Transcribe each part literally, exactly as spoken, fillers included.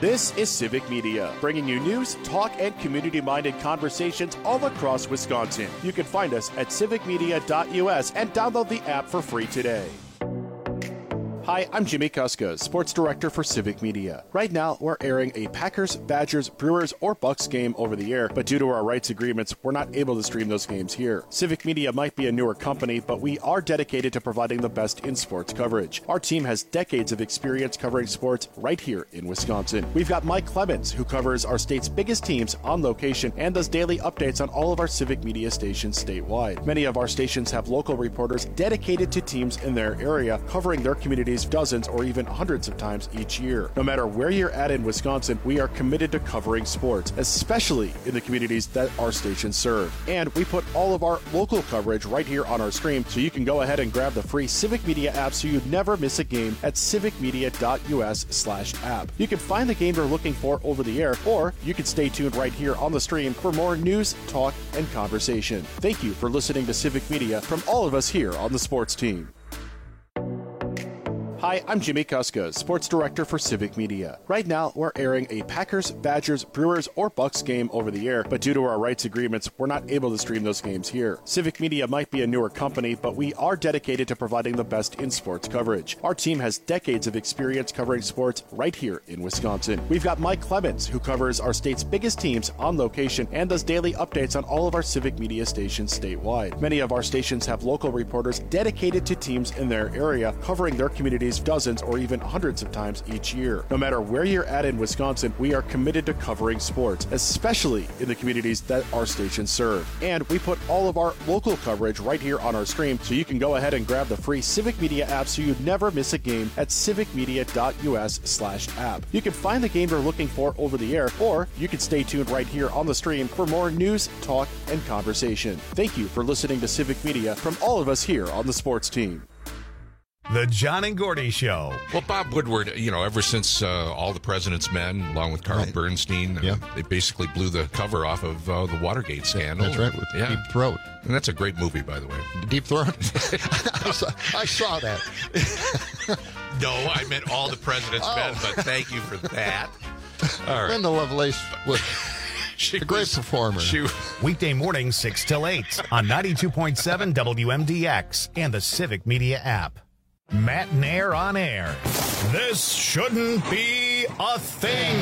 This is Civic Media, bringing you news, talk, and community-minded conversations all across Wisconsin. You can find us at civic media dot U S and download the app for free today. Hi, I'm Jimmy Kuska, Sports Director for Civic Media. Right now, we're airing a Packers, Badgers, Brewers, or Bucks game over the air, but due to our rights agreements, we're not able to stream those games here. Civic Media might be a newer company, but we are dedicated to providing the best in sports coverage. Our team has decades of experience covering sports right here in Wisconsin. We've got Mike Clemens, who covers our state's biggest teams on location and does daily updates on all of our Civic Media stations statewide. Many of our stations have local reporters dedicated to teams in their area, covering their communities dozens or even hundreds of times each year. No matter where you're at in Wisconsin, we are committed to covering sports, especially in the communities that our stations serve. And we put all of our local coverage right here on our stream, so you can go ahead and grab the free Civic Media app so you never miss a game at civic media dot U S slash app. You can find the game you're looking for over the air, or you can stay tuned right here on the stream for more news, talk, and conversation. Thank you for listening to Civic Media from all of us here on the sports team. Hi, I'm Jimmy Kuska, Sports Director for Civic Media. Right now, we're airing a Packers, Badgers, Brewers, or Bucks game over the air, but due to our rights agreements, we're not able to stream those games here. Civic Media might be a newer company, but we are dedicated to providing the best in sports coverage. Our team has decades of experience covering sports right here in Wisconsin. We've got Mike Clemens, who covers our state's biggest teams on location and does daily updates on all of our Civic Media stations statewide. Many of our stations have local reporters dedicated to teams in their area, covering their communities dozens or even hundreds of times each year. No matter where you're at in Wisconsin, we are committed to covering sports, especially in the communities that our stations serve. And we put all of our local coverage right here on our stream, so you can go ahead and grab the free Civic Media app so you never miss a game at civic media dot U S slash app. You can find the game you're looking for over the air, or you can stay tuned right here on the stream for more news, talk, and conversation. Thank you for listening to Civic Media from all of us here on the sports team. The John and Gordy Show. Well, Bob Woodward, you know, ever since uh, All the President's Men, along with Carl right. Bernstein, yeah. uh, they basically blew the cover off of uh, the Watergate scandal. That's right, with yeah. Deep Throat. And that's a great movie, by the way. Deep Throat? I, saw, I saw that. No, I meant All the President's oh. Men, but thank you for that. All right. Linda Lovelace was she a great was, performer. She, Weekday mornings, six till eight on ninety-two point seven W M D X and the Civic Media app. Matt Nair on air. This shouldn't be a thing.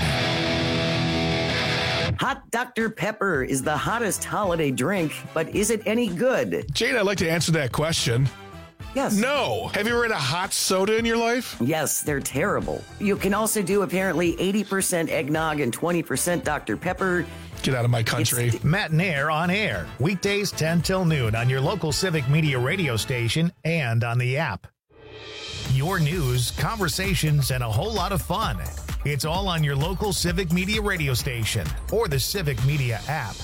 Hot Doctor Pepper is the hottest holiday drink, but is it any good? Jane, I'd like to answer that question. Yes. No. Have you ever had a hot soda in your life? Yes, they're terrible. You can also do apparently eighty percent eggnog and twenty percent Doctor Pepper. Get out of my country. It's, Matt Nair on air. Weekdays ten till noon on your local Civic Media radio station and on the app. Your news, conversations, and a whole lot of fun. It's all on your local Civic Media radio station or the Civic Media app.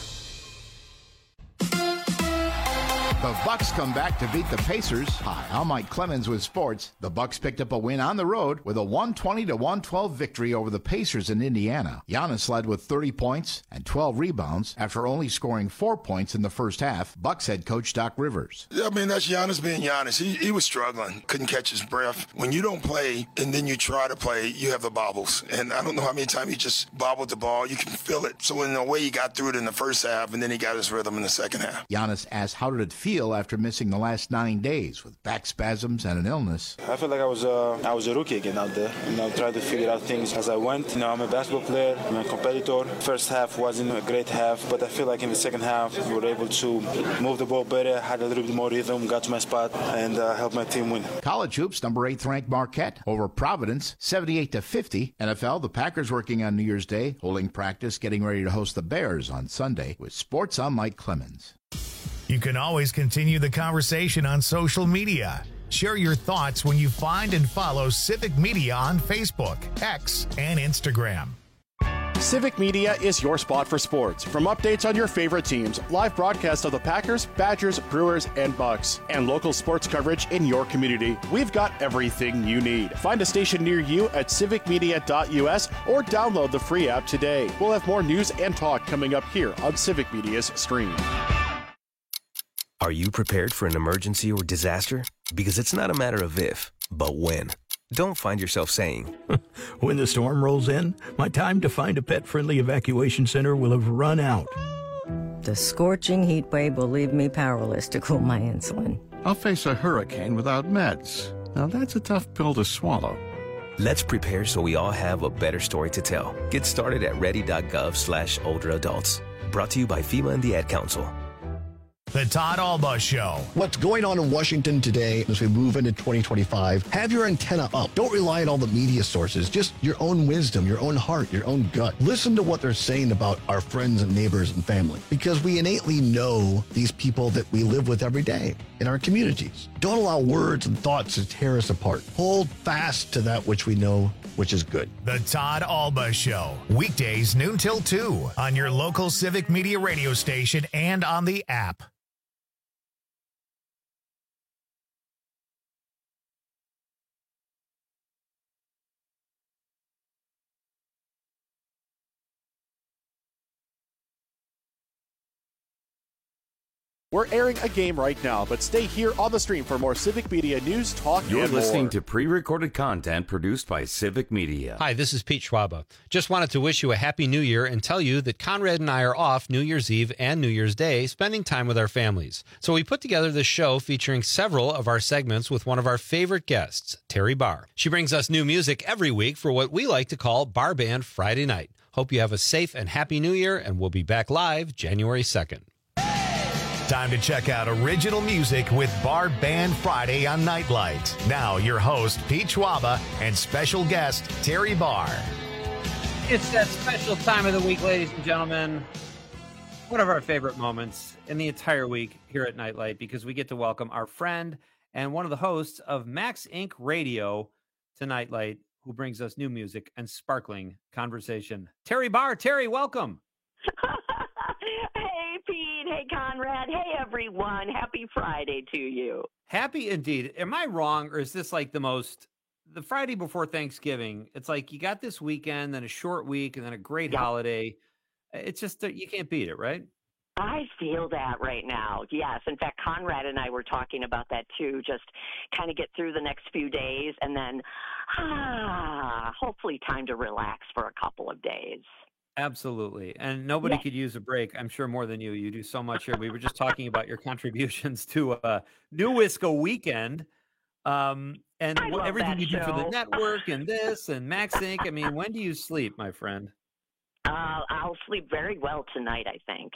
The Bucks come back to beat the Pacers. Hi, I'm Mike Clemens with sports. The Bucks picked up a win on the road with a one twenty to one twelve victory over the Pacers in Indiana. Giannis led with thirty points and twelve rebounds after only scoring four points in the first half. Bucks head coach Doc Rivers. I mean, that's Giannis being Giannis. He, he was struggling, couldn't catch his breath. When you don't play and then you try to play, you have the bobbles. And I don't know how many times he just bobbled the ball. You can feel it. So in a way, he got through it in the first half, and then he got his rhythm in the second half. Giannis asked how did it feel after missing the last nine days with back spasms and an illness. I feel like I was uh, I was a rookie again out there. You know, trying to figure out things as I went. You know, I'm a basketball player. I'm a competitor. First half wasn't a great half, but I feel like in the second half we were able to move the ball better, had a little bit more rhythm, got to my spot, and uh, helped my team win. College hoops, number eighth ranked Marquette over Providence, seventy-eight to fifty. N F L, the Packers working on New Year's Day, holding practice, getting ready to host the Bears on Sunday. With sports, I'm Mike Clemens. You can always continue the conversation on social media. Share your thoughts when you find and follow Civic Media on Facebook, X, and Instagram. Civic Media is your spot for sports. From updates on your favorite teams, live broadcasts of the Packers, Badgers, Brewers, and Bucks, and local sports coverage in your community, we've got everything you need. Find a station near you at civic media dot U S or download the free app today. We'll have more news and talk coming up here on Civic Media's stream. Are you prepared for an emergency or disaster? Because it's not a matter of if, but when. don't find yourself saying, when the storm rolls in, my time to find a pet-friendly evacuation center will have run out. The scorching heat wave will leave me powerless to cool my insulin. I'll face a hurricane without meds. Now that's a tough pill to swallow. Let's prepare so we all have a better story to tell. Get started at ready.gov slash older adults. Brought to you by FEMA and the Ad Council. The Todd Alba Show. What's going on in Washington today as we move into twenty twenty-five? Have your antenna up. Don't rely on all the media sources. Just your own wisdom, your own heart, your own gut. Listen to what they're saying about our friends and neighbors and family, because we innately know these people that we live with every day in our communities. Don't allow words and thoughts to tear us apart. Hold fast to that which we know, which is good. The Todd Alba Show. Weekdays noon till two on your local Civic Media radio station and on the app. We're airing a game right now, but stay here on the stream for more Civic Media news, talk, You're and listening more. to pre-recorded content produced by Civic Media. Hi, this is Pete Schwaba. Just wanted to wish you a happy new year and tell you that Conrad and I are off New Year's Eve and New Year's Day spending time with our families. So we put together this show featuring several of our segments with one of our favorite guests, Terry Barr. She brings us new music every week for what we like to call Bar Band Friday Night. Hope you have a safe and happy new year, and we'll be back live January second. Time to check out original music with Bar Band Friday on Nightlight. Now, your host, Pete Schwaba, and special guest, Terry Barr. It's that special time of the week, ladies and gentlemen. One of our favorite moments in the entire week here at Nightlight, because we get to welcome our friend and one of the hosts of Max Incorporated. Radio to Nightlight, who brings us new music and sparkling conversation. Terry Barr. Terry, welcome. Hey, Pete. Hey, Conrad. Hey, everyone. Happy Friday to you. Happy indeed. Am I wrong, or is this like the most, the Friday before Thanksgiving? It's like you got this weekend, then a short week, and then a great yep. holiday. It's just, you can't beat it, right? I feel that right now. Yes. In fact, Conrad and I were talking about that too. Just kind of get through the next few days and then ah, hopefully time to relax for a couple of days. Absolutely. And nobody yeah. could use a break, I'm sure, more than you. You do so much here. We were just talking about your contributions to uh, New Wisco Weekend um, and I love everything you show. do for the network and this and Max Inc. I mean, when do you sleep, my friend? Uh, I'll sleep very well tonight, I think.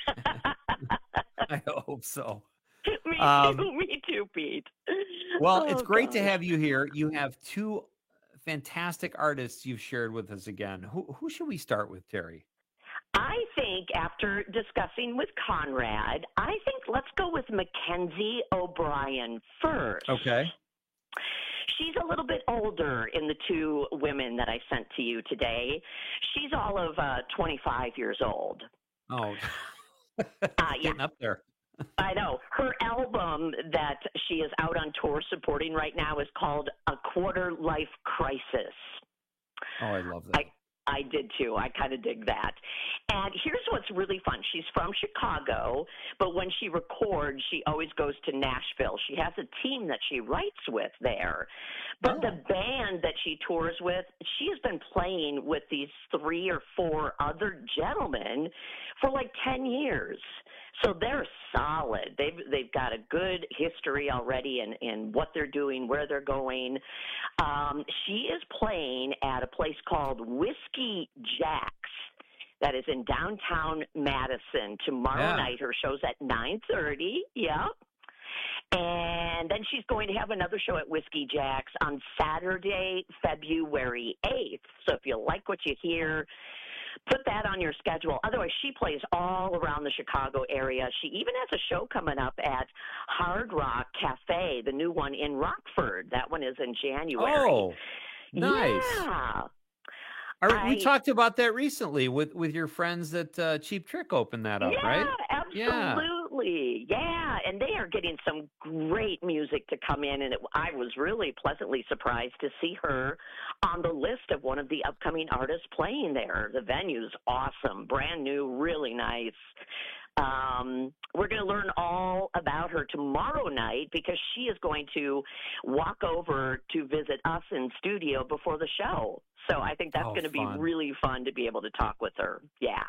I hope so. Me um, too, me too, Pete. Well, oh, it's great God. to have you here. You have two fantastic artists you've shared with us again. Who, who should we start with, Terry? I think after discussing with Conrad, I think let's go with Mackenzie O'Brien first. Okay. She's a little bit older in the two women that I sent to you today. She's all of uh, twenty-five years old. Oh, uh, yeah. Getting up there. I know. Her album that she is out on tour supporting right now is called A Quarter Life Crisis. Oh, I love that. I, I did too. I kind of dig that. And here's what's really fun. She's from Chicago, but when she records, she always goes to Nashville. She has a team that she writes with there. But oh. the band that she tours with, she has been playing with these three or four other gentlemen for like ten years. So they're solid. They've they've got a good history already in, in what they're doing, where they're going. Um, she is playing at a place called Whiskey Jack's that is in downtown Madison tomorrow yeah. night. Her show's at nine thirty. Yeah. And then she's going to have another show at Whiskey Jack's on Saturday, February eighth. So if you like what you hear, put that on your schedule. Otherwise, she plays all around the Chicago area. She even has a show coming up at Hard Rock Cafe, the new one in Rockford. That one is in January. Oh, nice. Yeah. Are, I, we talked about that recently with, with your friends at uh, Cheap Trick opened that up, yeah, right? Absolutely. Yeah. yeah. And they are getting some great music to come in. And it, I was really pleasantly surprised to see her on the list of one of the upcoming artists playing there. The venue's awesome, brand new, really nice. Um, we're going to learn all about her tomorrow night because she is going to walk over to visit us in studio before the show. So I think that's Oh, going to be fun. really fun to be able to talk with her. Yeah.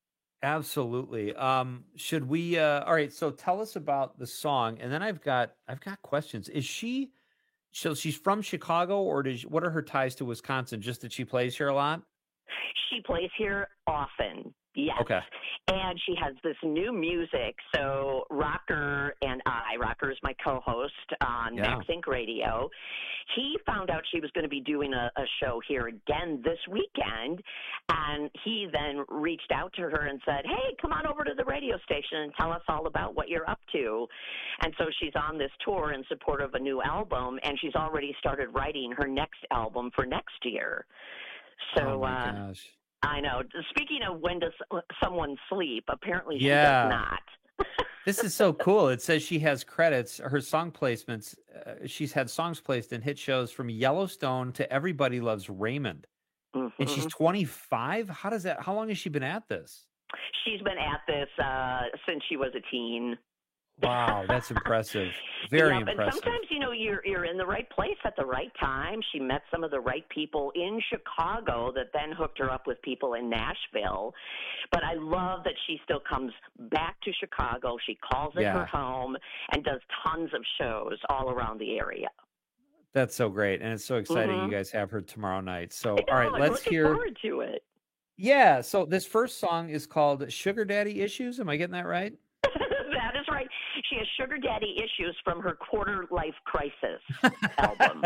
Absolutely. Um, should we? Uh, all right. So tell us about the song, and then I've got I've got questions. Is she? So she's from Chicago, or does what are her ties to Wisconsin? Just that she plays here a lot. She plays here often. Yes. Okay. And she has this new music. So Rocker and I, Rocker is my co-host on Yeah. Max Inc Radio. He found out she was going to be doing a, a show here again this weekend. And he then reached out to her and said, hey, come on over to the radio station and tell us all about what you're up to. And so she's on this tour in support of a new album. And she's already started writing her next album for next year. So, oh my uh, gosh. I know. Speaking of when does someone sleep, apparently she Yeah. does not. This is so cool. It says she has credits. Her song placements. Uh, she's had songs placed in hit shows from Yellowstone to Everybody Loves Raymond. And she's Mhm. twenty-five. How does that? How long has she been at this? She's been at this uh, since she was a teen. Wow, that's impressive. Very Yep, and impressive. sometimes, you know, you're you're in the right place at the right time. She met some of the right people in Chicago that then hooked her up with people in Nashville. But I love that she still comes back to Chicago. She calls it Yeah. her home and does tons of shows all around the area. That's so great, and it's so exciting. Mhm. You guys have her tomorrow night. So, I all right, know, I'm let's looking hear. forward to it. Yeah. So this first song is called "Sugar Daddy Issues." Am I getting that right? That is right. She has sugar daddy issues from her quarter life crisis album.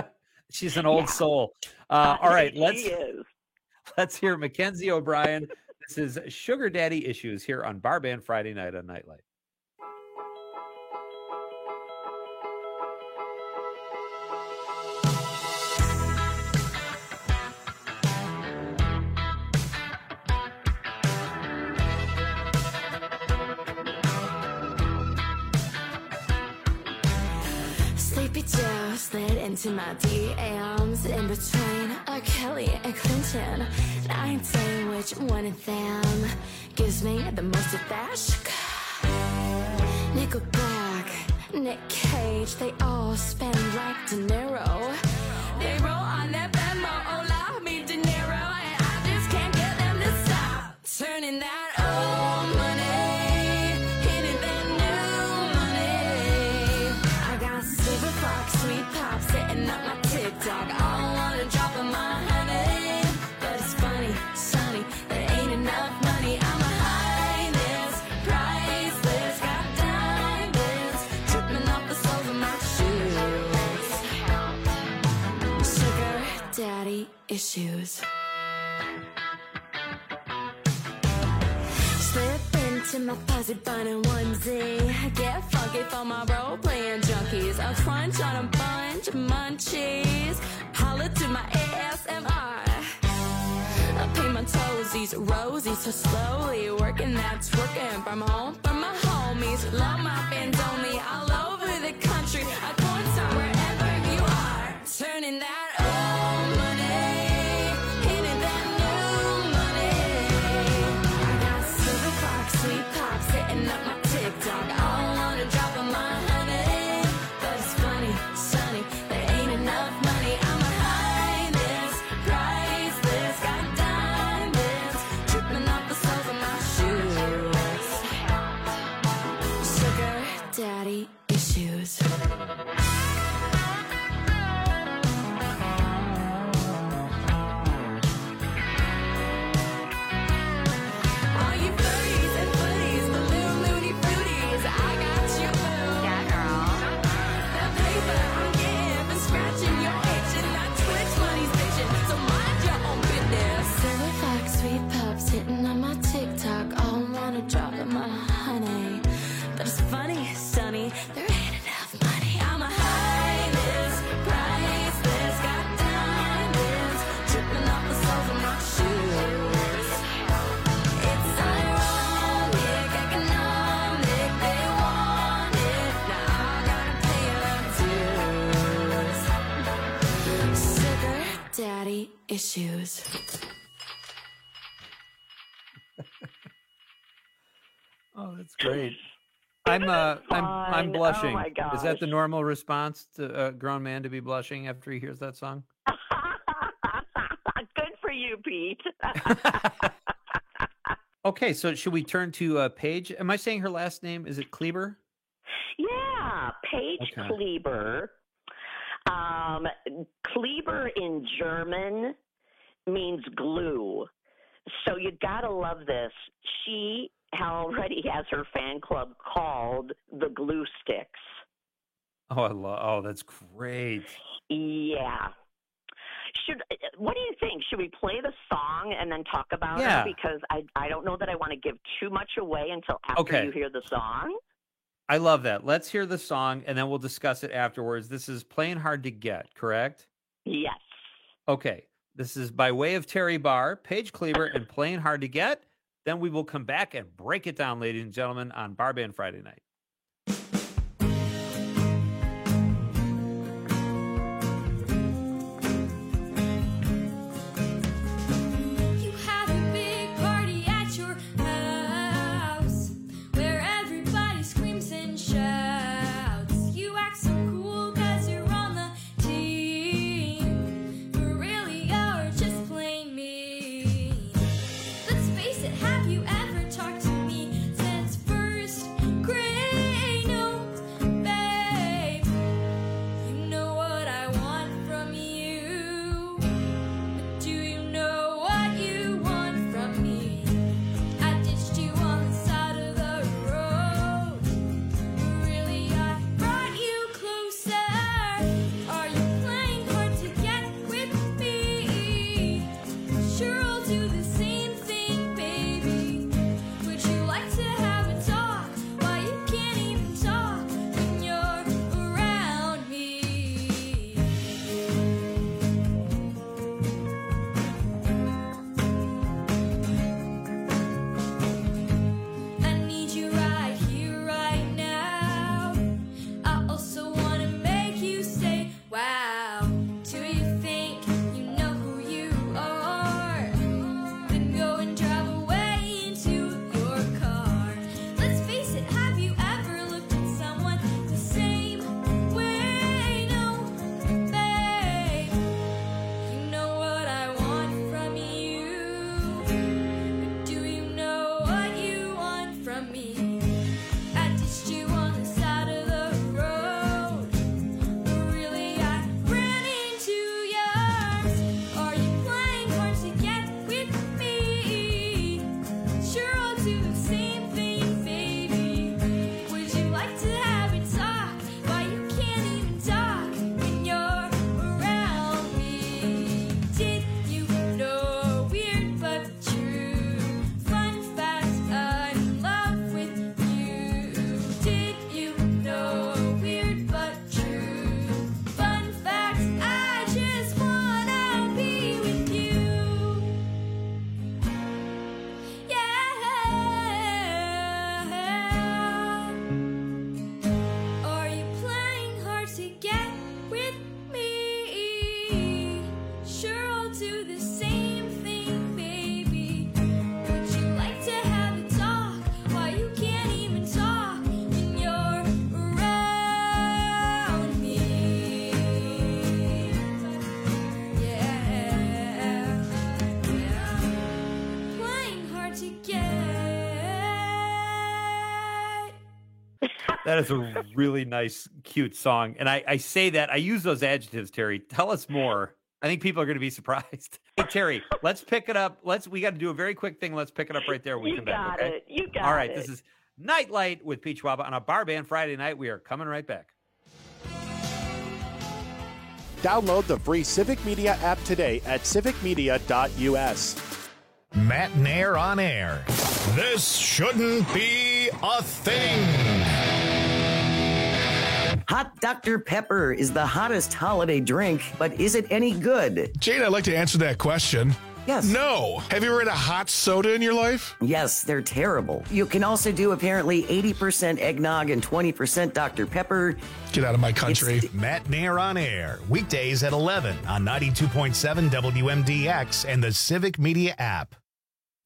She's an old soul. Uh, all right, She let's is. let's hear Mackenzie O'Brien. This is "Sugar Daddy Issues" here on Bar Band Friday night on Nightlight. Sleepy Joe slid into my D Ms in between R. Kelly and Clinton. And I ain't saying which one of them gives me the most of that sugar. Nickelback, Nick Cage, they all spend like De Niro. They roll on that Venmo, hola, mi dinero, and I just can't get them to stop turning that old money into that new money. I got silver fox, sweet pop sitting up my TikTok. All on a drop of my honey, but it's funny, sunny, there ain't enough money. I'm a highness, priceless, got diamonds dripping off the soles of my shoes. Sugar daddy issues. Slip into my fuzzy bunny onesie. Get funky for my role-playing junkies. A crunch on a bunch of munchies. Holla to my A S M R. I paint my toesies rosy so slowly. Working that twerking from home from my homies. Love my fans only all over the country. A porn star wherever you are. Turning that old money into that new money. I got silver fox, sweet pop sitting up my TikTok. All on a drop of my honey, but it's funny, sunny, there ain't enough money. I'm a highness, priceless, got diamonds dripping off the soles of my shoes. Sugar daddy issues. That's great. I'm uh, I'm I'm fun. blushing. Oh, my Is that the gosh. normal response to a grown man to be blushing after he hears that song? Good for you, Pete. Okay, so should we turn to uh, Paige? Am I saying her last name? Is it Kleber? Yeah, Paige Okay. Kleber. Um, Kleber in German means glue. So you gotta love this. She already has her fan club called the Glue Sticks. Oh, I love. Oh, that's great. Yeah. Should what do you think? Should we play the song and then talk about Yeah. it? Because I I don't know that I want to give too much away until after Okay. you hear the song. I love that. Let's hear the song and then we'll discuss it afterwards. This is Playing Hard to Get, correct? Yes. Okay. This is by way of Terry Barr, Paige Kleber, and Playing Hard to Get. Then we will come back and break it down, ladies and gentlemen, on Bar Band Friday night. You had a big party at your house where everybody screams and shouts. You act so cool 'cause you're on the team, but really you're just plain mean. Let's face it, have you ever talked to me since first grade? No, babe. You know what I want from you. But do you know what you want from me? I ditched you on the side of the road. Really, I brought you closer. Are you playing hard to get with me? Sure, I'll do the same thing, baby. Would you like to have a talk? Why you can't even talk when you're around me? I need you right here, right now. I also wanna make you say, wow. Do you think you know who you are? Then go and drive away into your car. Let's face it, have you ever looked at someone the same way? No, babe. You know what I want from you. But do you know what you want from me? I ditched you on the side of the road. But really, I ran into yours. Are you playing hard to get with me? Sure, I'll do the same thing, baby. Would you like to have a talk? Why you can't even talk when you're around me? Did you know, weird but true, fun fact, I'm in love with you. Did you know, weird but true, fun fact, I just wanna be with you. Yeah. Are you playing hard to get with me? Sure, I'll do the same thing, baby. Would you like to have a talk? Why you can't even talk when you're around me? Yeah. Playing hard to get. That is a really nice, cute song. And I, I say that, I use those adjectives, Terry. Tell us more. I think people are going to be surprised. Hey, Terry, let's pick it up. Let's, we got to do a very quick thing. Let's pick it up right there when we You come back. got Okay? it. You got All right. it. This is Nightlight with Peach Waba on a Bar Band Friday night. We are coming right back. Download the free Civic Media app today at civic media dot u s. Matt Nair on air. This shouldn't be a thing. Hot Doctor Pepper is the hottest holiday drink, but is it any good? Jade, I'd like to answer that question. Yes. No. Have you ever had a hot soda in your life? Yes, they're terrible. You can also do apparently eighty percent eggnog and twenty percent Doctor Pepper. Get out of my country. Matt Nair on air. Weekdays at eleven on ninety-two point seven W M D X and the Civic Media app.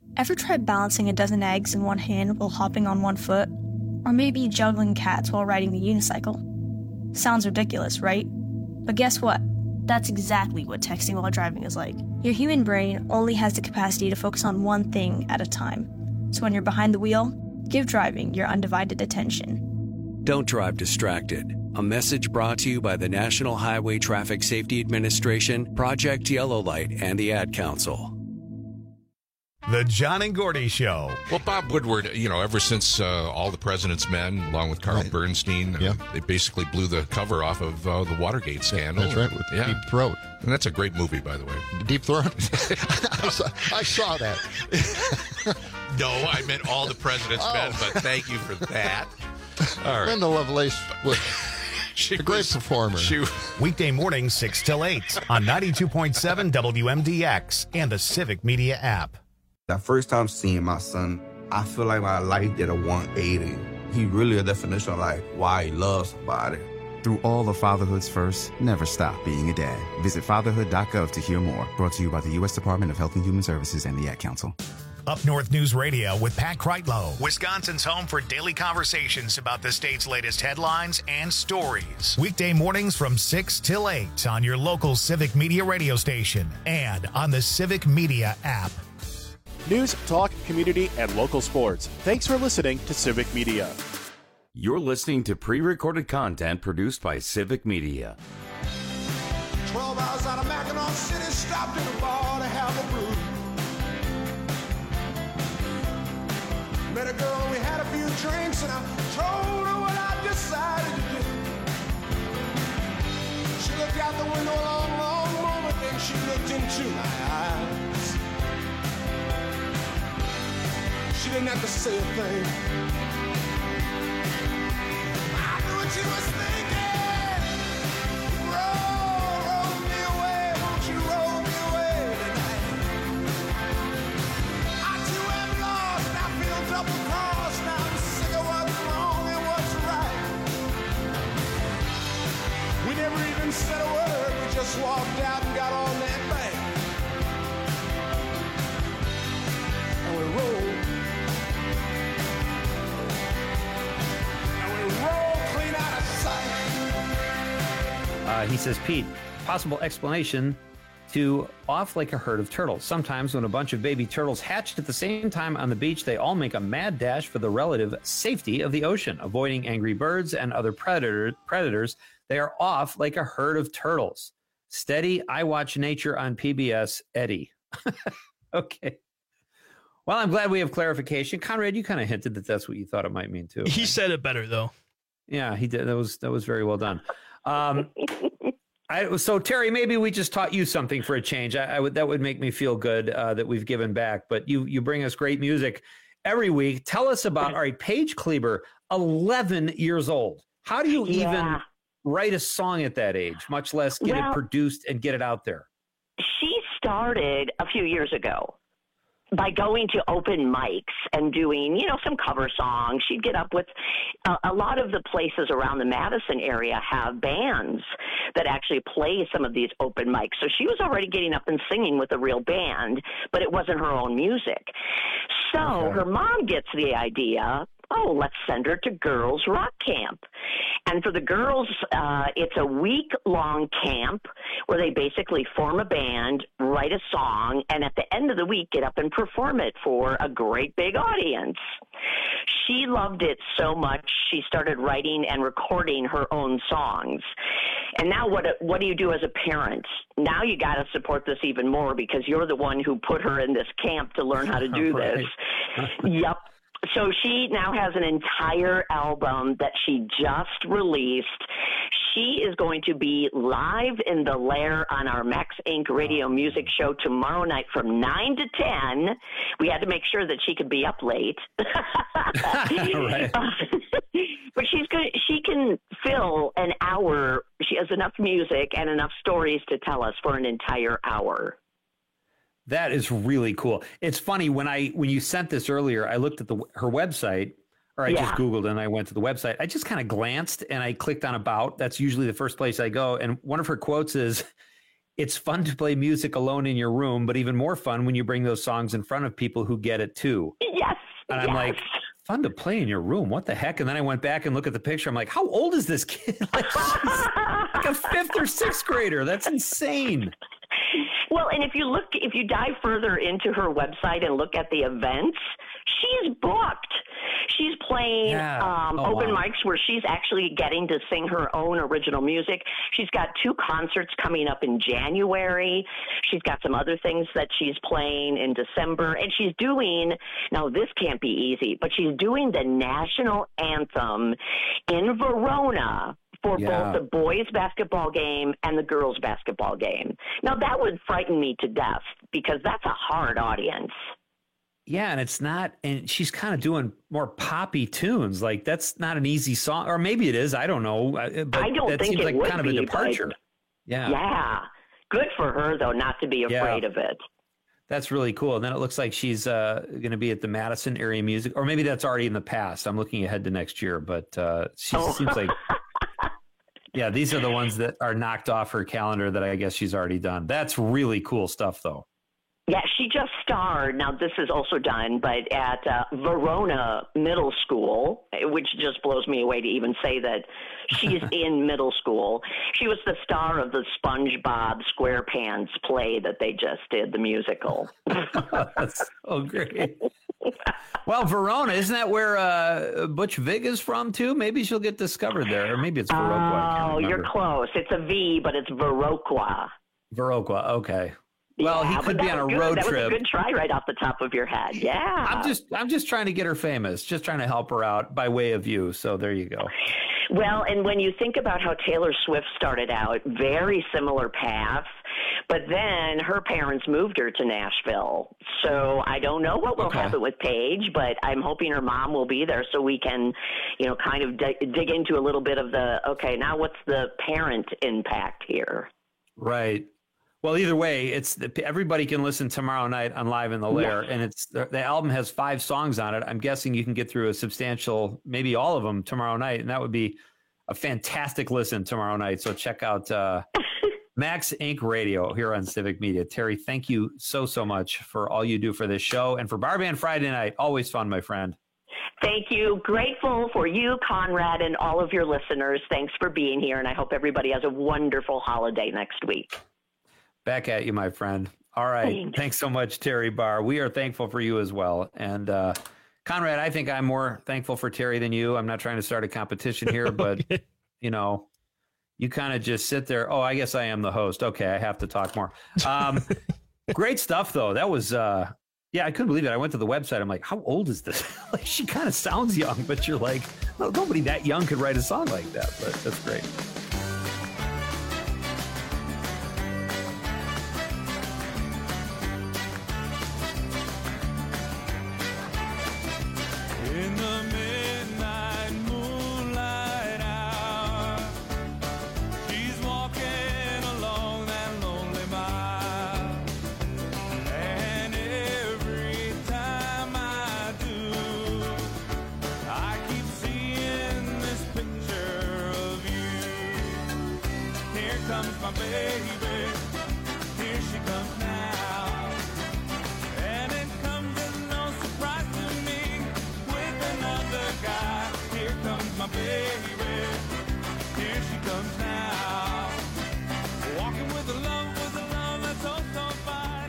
Ever tried balancing a dozen eggs in one hand while hopping on one foot? Or maybe juggling cats while riding the unicycle? Sounds ridiculous, right? But guess what? That's exactly what texting while driving is like. Your human brain only has the capacity to focus on one thing at a time. So when you're behind the wheel, give driving your undivided attention. Don't drive distracted. A message brought to you by the National Highway Traffic Safety Administration, Project Yellow Light, and the Ad Council. The John and Gordy Show. Well, Bob Woodward, you know, ever since uh, All the President's Men, along with Carl right. Bernstein, yeah. uh, they basically blew the cover off of uh, the Watergate scandal. That's right, with yeah. Deep Throat. And that's a great movie, by the way. Deep Throat? I, saw, I saw that. No, I meant All the President's oh. Men, but thank you for that. All right. Linda Lovelace was she a great was, performer. She, Weekday mornings, six till eight on ninety-two point seven W M D X and the Civic Media app. That first time seeing my son, I feel like my life did a one eighty. He really a definition of like why he loves somebody. Through all of Fatherhood's first, never stop being a dad. Visit fatherhood dot gov to hear more. Brought to you by the U S Department of Health and Human Services and the Ad Council. Up North News Radio with Pat Kreitlow, Wisconsin's home for daily conversations about the state's latest headlines and stories. Weekday mornings from six till eight on your local Civic Media radio station and on the Civic Media app. News, talk, community, and local sports. Thanks for listening to Civic Media. You're listening to pre-recorded content produced by Civic Media. Twelve hours out of Mackinac City, stopped in a bar to have a brew. Met a girl, we had a few drinks, and I told her what I decided to do. She looked out the window a long, long moment, then she looked into my eyes. She didn't have to say a thing. I knew what she was thinking. Roll, roll me away, won't you roll me away tonight? I too am lost, I feel double crossed. Now I'm sick of what's wrong and what's right. We never even said a word, we just walked out and got on that bank. And we rolled. Uh, he says, Pete, possible explanation to off like a herd of turtles. Sometimes when a bunch of baby turtles hatched at the same time on the beach, they all make a mad dash for the relative safety of the ocean, avoiding angry birds and other predator, predators. They are off like a herd of turtles. Steady, I watch nature on P B S, Eddie. Okay. Well, I'm glad we have clarification. Conrad, you kind of hinted that that's what you thought it might mean, too. He right? said it better, though. Yeah, he did. That was that was very well done. Um, I, so, Terry, maybe we just taught you something for a change. I, I would that would make me feel good uh, that we've given back. But you you bring us great music every week. Tell us about, all right, Paige Kleber, eleven years old. How do you Yeah. even write a song at that age, much less get Well- it produced and get it out there? She started a few years ago by going to open mics and doing, you know, some cover songs. She'd get up with uh, a lot of the places around the Madison area have bands that actually play some of these open mics. So she was already getting up and singing with a real band, but it wasn't her own music. So okay. her mom gets the idea, oh, let's send her to Girls Rock Camp. And for the girls, uh, it's a week-long camp where they basically form a band, write a song, and at the end of the week get up and perform it for a great big audience. She loved it so much, she started writing and recording her own songs. And now what what do you do as a parent? Now you got to support this even more because you're the one who put her in this camp to learn how to do Right. this. Yep. So she now has an entire album that she just released. She is going to be live in the Lair on our Max Incorporated radio music show tomorrow night from nine to ten. We had to make sure that she could be up late. Right. But she's good. She can fill an hour. She has enough music and enough stories to tell us for an entire hour. That is really cool. It's funny when I when you sent this earlier, I looked at the her website, or I Yeah. just Googled and I went to the website. I just kind of glanced and I clicked on About. That's usually the first place I go. And one of her quotes is, it's fun to play music alone in your room, but even more fun when you bring those songs in front of people who get it too. Yes. And I'm yes. like, fun to play in your room. What the heck? And then I went back and looked at the picture. I'm like, how old is this kid? like, she's like a fifth or sixth grader. That's insane. Well, and if you look, if you dive further into her website and look at the events, she's booked. She's playing Yeah. um, Oh, open wow. mics where she's actually getting to sing her own original music. She's got two concerts coming up in January. She's got some other things that she's playing in December. And she's doing, now this can't be easy, but she's doing the national anthem in Verona for Yeah. both the boys' basketball game and the girls' basketball game. Now, that would frighten me to death because that's a hard audience. Yeah, and it's not, and she's kind of doing more poppy tunes. Like that's not an easy song, or maybe it is. I don't know. uh, But I don't that think seems it like would kind of a be, departure. but- Yeah. Yeah. Good for her, though, not to be afraid Yeah. of it. That's really cool. And then it looks like she's uh, going to be at the Madison Area Music, or maybe that's already in the past. I'm looking ahead to next year, but uh, she Oh. seems like, yeah, these are the ones that are knocked off her calendar that I guess she's already done. That's really cool stuff, though. Yeah, she just starred. Now, this is also done, but at uh, Verona Middle School, which just blows me away to even say that she's in middle school. She was the star of the SpongeBob SquarePants play that they just did, the musical. That's so great. Well, Verona, isn't that where uh, Butch Vig is from, too? Maybe she'll get discovered there, or maybe it's Viroqua. I can't Oh, you're remember. close. It's a V, but it's Viroqua. Viroqua, okay. Well, Yeah, he but could that be on a was good. road that trip. was a good try right off the top of your head. Yeah. I'm just I'm just trying to get her famous, just trying to help her out by way of you. So there you go. Well, and when you think about how Taylor Swift started out, very similar path, but then her parents moved her to Nashville. So I don't know what will Okay. happen with Paige, but I'm hoping her mom will be there so we can, you know, kind of dig, dig into a little bit of the, okay, now what's the parent impact here? Right. Well, either way, it's everybody can listen tomorrow night on Live in the Lair, and it's the, the album has five songs on it. I'm guessing you can get through a substantial, maybe all of them tomorrow night, and that would be a fantastic listen tomorrow night. So check out uh, Max Incorporated. Radio here on Civic Media. Terry, thank you so so much for all you do for this show and for Bar Band Friday night. Always fun, my friend. Thank you. Grateful for you, Conrad, and all of your listeners. Thanks for being here, and I hope everybody has a wonderful holiday next week. Back at you, my friend. All right. Thanks. Thanks so much, Terry Barr. We are thankful for you as well. And uh, Conrad, I think I'm more thankful for Terry than you. I'm not trying to start a competition here, but, you know, you kind of just sit there. Oh, I guess I am the host. Okay, I have to talk more. Um, great stuff, though. That was, uh, yeah, I couldn't believe it. I went to the website. I'm like, how old is this? Like, she kind of sounds young, but you're like, no, nobody that young could write a song like that. But that's great. In the midnight moonlight hour, she's walking along that lonely mile. And every time I do, I keep seeing this picture of you. Here comes my baby, here she comes now. And it comes as no surprise to me with another guy. Here comes my baby, here she comes now. Walking with a love, with a love that's oh so fine.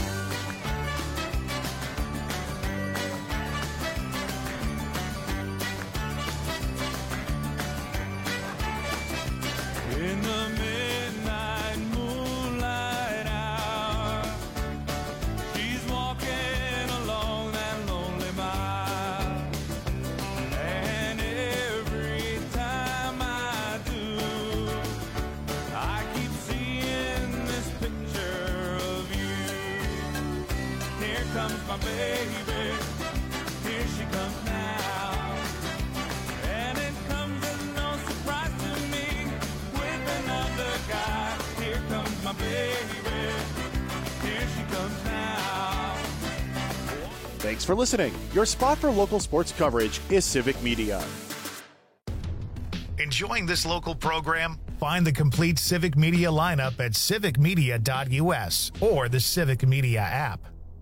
In the midnight moonlight hour, she's walking along that lonely mile. And every time I do, I keep seeing this picture of you. Here comes my baby, here she comes now. And it comes as no surprise to me with another guy. Here comes my baby, here she comes now. Thanks for listening. Your spot for local sports coverage is Civic Media. Enjoying this local program? Find the complete Civic Media lineup at civic media dot u s or the Civic Media app.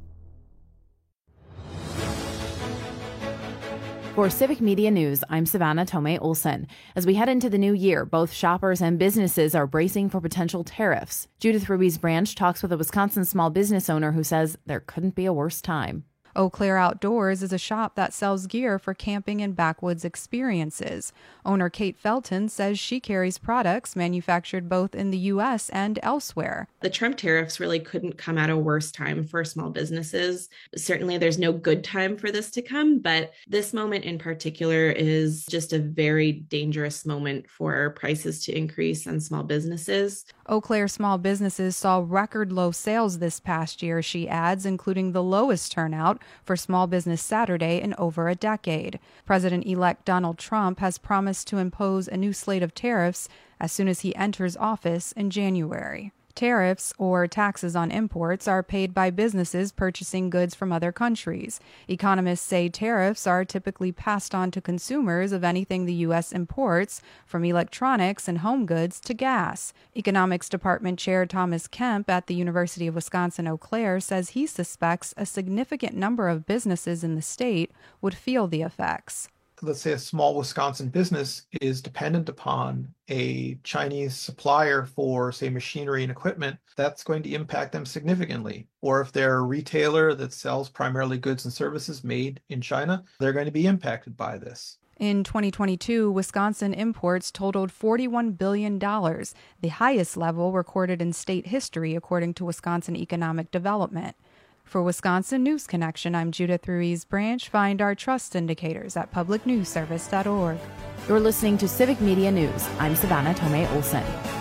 For Civic Media News, I'm Savannah Tomei Olson. As we head into the new year, both shoppers and businesses are bracing for potential tariffs. Judith Ruby's branch talks with a Wisconsin small business owner who says there couldn't be a worse time. Eau Claire Outdoors is a shop that sells gear for camping and backwoods experiences. Owner Kate Felton says she carries products manufactured both in the U S and elsewhere. The Trump tariffs really couldn't come at a worse time for small businesses. Certainly there's no good time for this to come, but this moment in particular is just a very dangerous moment for prices to increase on small businesses. Eau Claire small businesses saw record low sales this past year, she adds, including the lowest turnout for Small Business Saturday in over a decade. President-elect Donald Trump has promised to impose a new slate of tariffs as soon as he enters office in January. Tariffs, or taxes on imports, are paid by businesses purchasing goods from other countries. Economists say tariffs are typically passed on to consumers of anything the U S imports, from electronics and home goods to gas. Economics Department Chair Thomas Kemp at the University of Wisconsin-Eau Claire says he suspects a significant number of businesses in the state would feel the effects. Let's say a small Wisconsin business is dependent upon a Chinese supplier for, say, machinery and equipment, that's going to impact them significantly. Or if they're a retailer that sells primarily goods and services made in China, they're going to be impacted by this. In twenty twenty-two, Wisconsin imports totaled forty-one billion dollars, the highest level recorded in state history, according to Wisconsin Economic Development. For Wisconsin News Connection, I'm Judith Ruiz Branch. Find our trust indicators at public news service dot org. You're listening to Civic Media News. I'm Savannah Tomei Olson.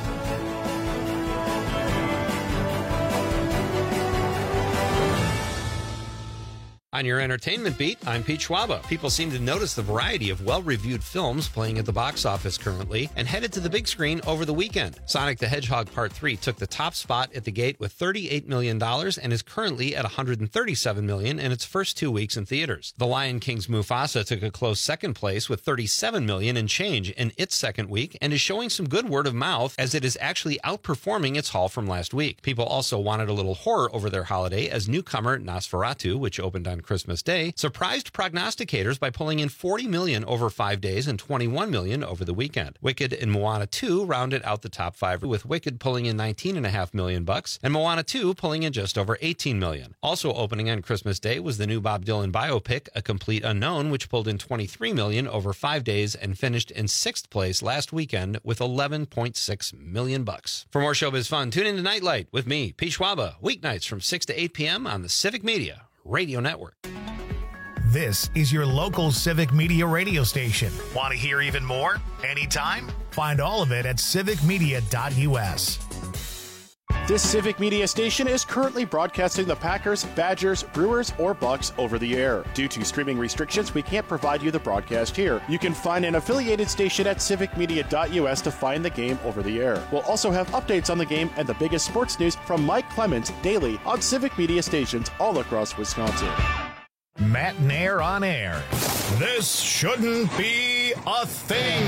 On your entertainment beat, I'm Pete Schwaba. People seem to notice the variety of well-reviewed films playing at the box office currently and headed to the big screen over the weekend. Sonic the Hedgehog Part three took the top spot at the gate with thirty-eight million dollars and is currently at one hundred thirty-seven million dollars in its first two weeks in theaters. The Lion King's Mufasa took a close second place with thirty-seven million dollars in change in its second week and is showing some good word of mouth as it is actually outperforming its haul from last week. People also wanted a little horror over their holiday as newcomer Nosferatu, which opened on Christmas Day, surprised prognosticators by pulling in forty million dollars over five days and twenty-one million dollars over the weekend. Wicked and Moana two rounded out the top five, with Wicked pulling in nineteen point five million bucks and Moana two pulling in just over eighteen million. Also opening on Christmas Day was the new Bob Dylan biopic, A Complete Unknown, which pulled in twenty-three million dollars over five days and finished in sixth place last weekend with eleven point six million bucks. For more showbiz fun, tune in to Nightlight with me, Pete Schwaba, weeknights from six to eight p.m. on the Civic Media Radio Network. This is your local Civic Media radio station. Want to hear even more? Anytime? Find all of it at civic media dot u s. This Civic Media station is currently broadcasting the Packers, Badgers, Brewers, or Bucks over the air. Due to streaming restrictions, we can't provide you the broadcast here. You can find an affiliated station at civic media dot u s to find the game over the air. We'll also have updates on the game and the biggest sports news from Mike Clemens daily on Civic Media stations all across Wisconsin. Matt Nair on air. This shouldn't be a thing.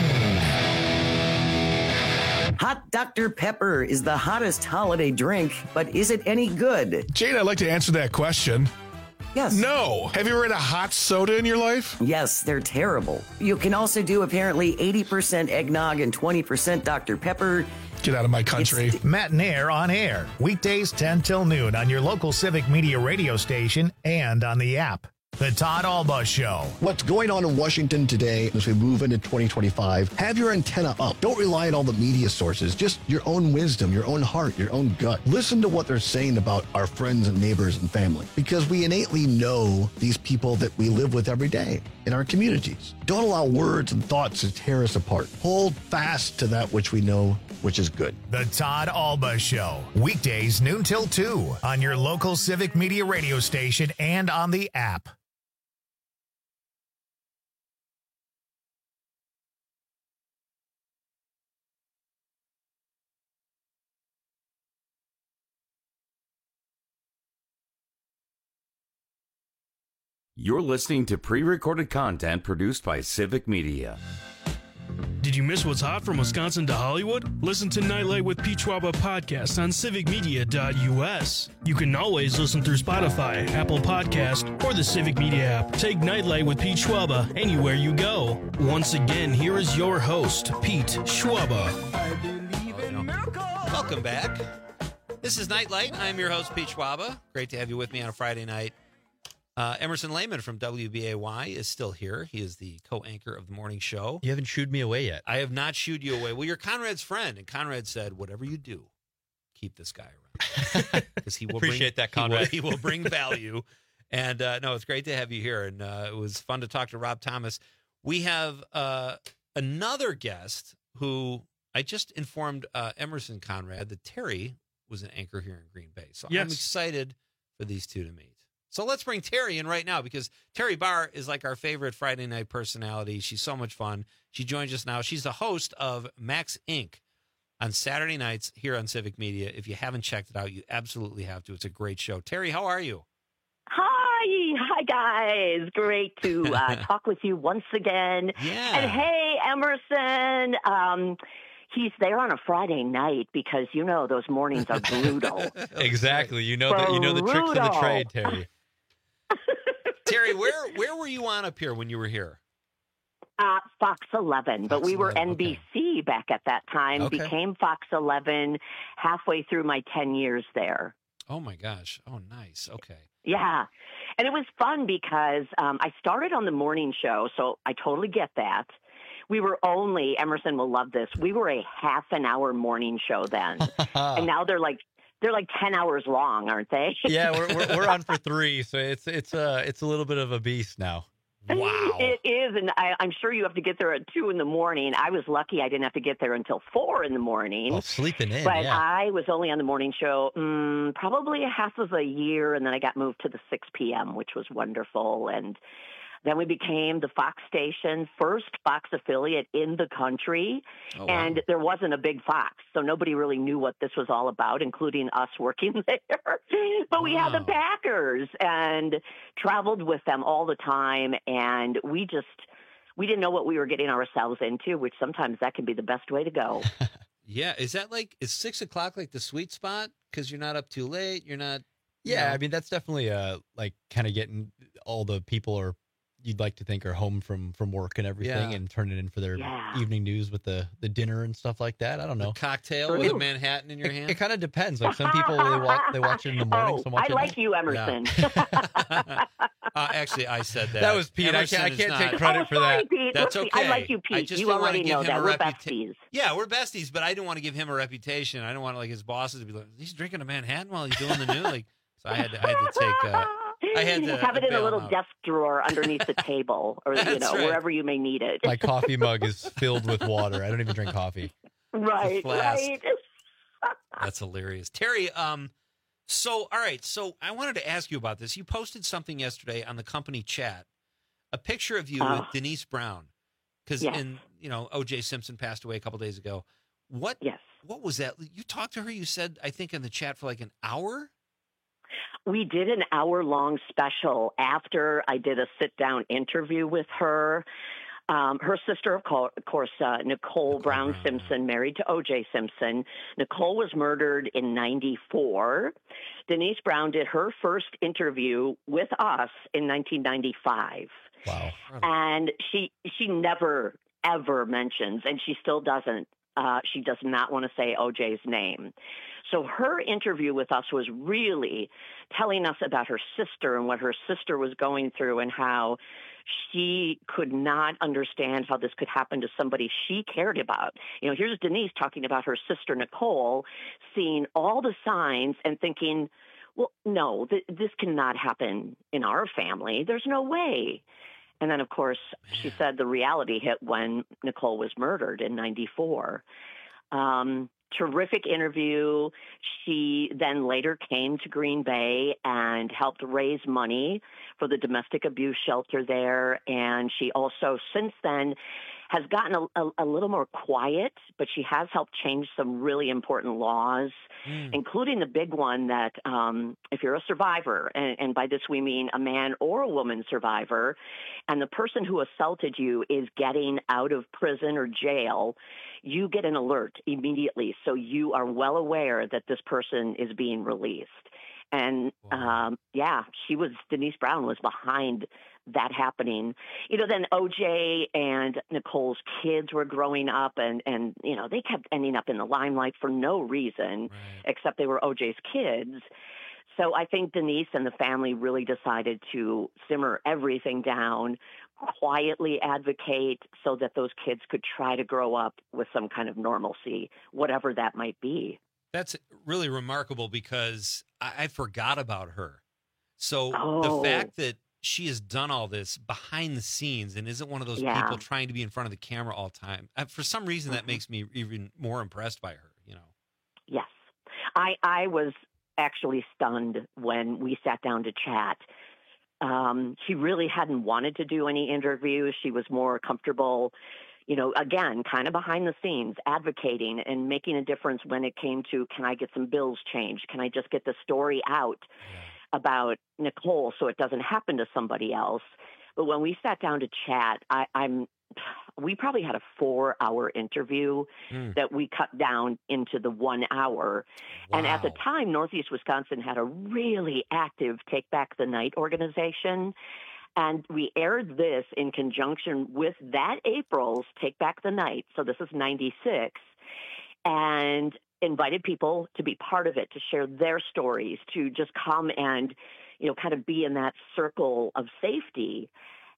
Hot Doctor Pepper is the hottest holiday drink, but is it any good? Jade, I'd like to answer that question. Yes. No. Have you ever had a hot soda in your life? Yes, they're terrible. You can also do apparently eighty percent eggnog and twenty percent Doctor Pepper. Get out of my country. It's Matt Nair on air. Weekdays ten till noon on your local Civic Media radio station and on the app. The Todd Alba Show. What's going on in Washington today as we move into twenty twenty-five? Have your antenna up. Don't rely on all the media sources. Just your own wisdom, your own heart, your own gut. Listen to what they're saying about our friends and neighbors and family, because we innately know these people that we live with every day in our communities. Don't allow words and thoughts to tear us apart. Hold fast to that which we know, which is good. The Todd Alba Show. Weekdays noon till two on your local Civic Media radio station and on the app. You're listening to pre-recorded content produced by Civic Media. Did Did you miss what's hot from Wisconsin to Hollywood? Listen to Nightlight with Pete Schwaba podcast on civic media dot U S. You can always listen through Spotify, Apple Podcast, or the Civic Media app. Take Nightlight with Pete Schwaba anywhere you go. Once again, here is your host, Pete Schwaba. Welcome back. This is Nightlight. I'm your host, Pete Schwaba. Great to have you with me on a Friday night. Uh, Emerson Lehman from W B A Y is still here. He is the co-anchor of the morning show. You haven't shooed me away yet. I have not shooed you away. Well, you're Conrad's friend, and Conrad said, whatever you do, keep this guy around. Because he will Appreciate bring, that, Conrad. He will, he will bring value. And uh, no, it's great to have you here. And uh, it was fun to talk to Rob Thomas. We have uh, another guest who I just informed uh, Emerson Conrad that Terry was an anchor here in Green Bay. So Yes. I'm excited for these two to meet. So let's bring Terry in right now because Terry Barr is like our favorite Friday night personality. She's so much fun. She joins us now. She's the host of Max Incorporated on Saturday nights here on Civic Media. If you haven't checked it out, you absolutely have to. It's a great show. Terry, how are you? Hi, hi guys. Great to uh, talk with you once again. Yeah. And hey, Emerson. Um, he's there on a Friday night because you know those mornings are brutal. Exactly. You know that. You know the tricks of the Brutal. trade, Terry. Terry, where where were you on up here when you were here? Uh, Fox eleven, but Fox we were eleven, N B C back at that time. Okay. Became Fox eleven halfway through my ten years there. Oh my gosh. Oh, nice. Okay. Yeah. And it was fun because um, I started on the morning show, so I totally get that. We were only, Emerson will love this, we were a half an hour morning show then. And now they're like, they're like ten hours long, aren't they? Yeah, we're, we're we're on for three, so it's it's uh it's a little bit of a beast now. Wow. It is, and I, I'm sure you have to get there at two in the morning. I was lucky I didn't have to get there until four in the morning. Oh, sleeping in, But yeah. I was only on the morning show mm, probably a half of a year, and then I got moved to the six p.m., which was wonderful. And then we became the Fox station, first Fox affiliate in the country. Oh, wow. And there wasn't a big Fox, so nobody really knew what this was all about, including us working there. But we had the Packers and traveled with them all the time, and we just we didn't know what we were getting ourselves into, which sometimes that can be the best way to go. Yeah. Is that like, is six o'clock like the sweet spot? Because you're not up too late. You're not. you Yeah, know. I mean that's definitely uh like kind of getting all the people are you'd like to think are home from from work and everything Yeah. and turning in for their Yeah. evening news with the the dinner and stuff like that. I don't know. Cocktail with a Manhattan in your It, hand. it kind of depends. Like some people they watch they watch it in the morning. Oh, some watch I it at like night. you, Emerson. Uh, actually, I said that. That was Pete. I Emerson can't- I is can't not- take credit oh, for sorry, that. Pete. That's Look, okay. I like you, I Pete. just You didn't wanna already give know him that. a We're reputa- besties. Yeah, we're besties, but I didn't want to give him a reputation. I didn't want like his bosses to be like, he's drinking a Manhattan while he's doing the news. Like, so I had to, I had to take. Uh, I had to have it in a bail little him out. desk drawer underneath the table, or you That's know, right. wherever you may need it. My coffee mug is filled with water. I don't even drink coffee. right, flask. right. That's hilarious, Terry. Um, so all right, so I wanted to ask you about this. You posted something yesterday on the company chat, a picture of you Oh. with Denise Brown, because Yes. in you know O J Simpson passed away a couple days ago. What? Yes. What was that? You talked to her. You said I think in the chat for like an hour. We did an hour long special after I did a sit down interview with her. Um, her sister, of co- of course, uh, Nicole Brown Brown. Simpson, married to O J Simpson. Nicole was murdered in ninety-four. Denise Brown did her first interview with us in nineteen ninety-five. Wow. And she she never, ever mentions, and she still doesn't, uh, she does not want to say O J's name. So her interview with us was really telling us about her sister and what her sister was going through and how she could not understand how this could happen to somebody she cared about. You know, here's Denise talking about her sister Nicole, seeing all the signs and thinking, well, no, th- this cannot happen in our family. There's no way. And then, of course, she said the reality hit when Nicole was murdered in ninety-four. Um, terrific interview. She then later came to Green Bay and helped raise money for the domestic abuse shelter there. And she also, since then, has gotten a, a, a little more quiet, but she has helped change some really important laws, mm. including the big one that um, if you're a survivor, and, and by this we mean a man or a woman survivor, and the person who assaulted you is getting out of prison or jail, you get an alert immediately. So you are well aware that this person is being released. And, um, yeah, she was, Denise Brown was behind that happening. You know, then O J and Nicole's kids were growing up, and, and you know, they kept ending up in the limelight for no reason, right. except they were O J's kids. So I think Denise and the family really decided to simmer everything down, quietly advocate so that those kids could try to grow up with some kind of normalcy, whatever that might be. That's really remarkable because I, I forgot about her. So oh. the fact that she has done all this behind the scenes and isn't one of those yeah. people trying to be in front of the camera all the time, uh, for some reason mm-hmm. that makes me even more impressed by her, you know? Yes. I, I was actually stunned when we sat down to chat. Um, she really hadn't wanted to do any interviews. She was more comfortable, you know, again, kind of behind the scenes, advocating and making a difference when it came to, can I get some bills changed? Can I just get the story out about Nicole so it doesn't happen to somebody else? But when we sat down to chat, I, I'm, we probably had a four-hour interview mm. that we cut down into the one hour. Wow. And at the time, Northeast Wisconsin had a really active Take Back the Night organization. And we aired this in conjunction with that April's Take Back the Night. So this is ninety-six. And invited people to be part of it, to share their stories, to just come and, you know, kind of be in that circle of safety.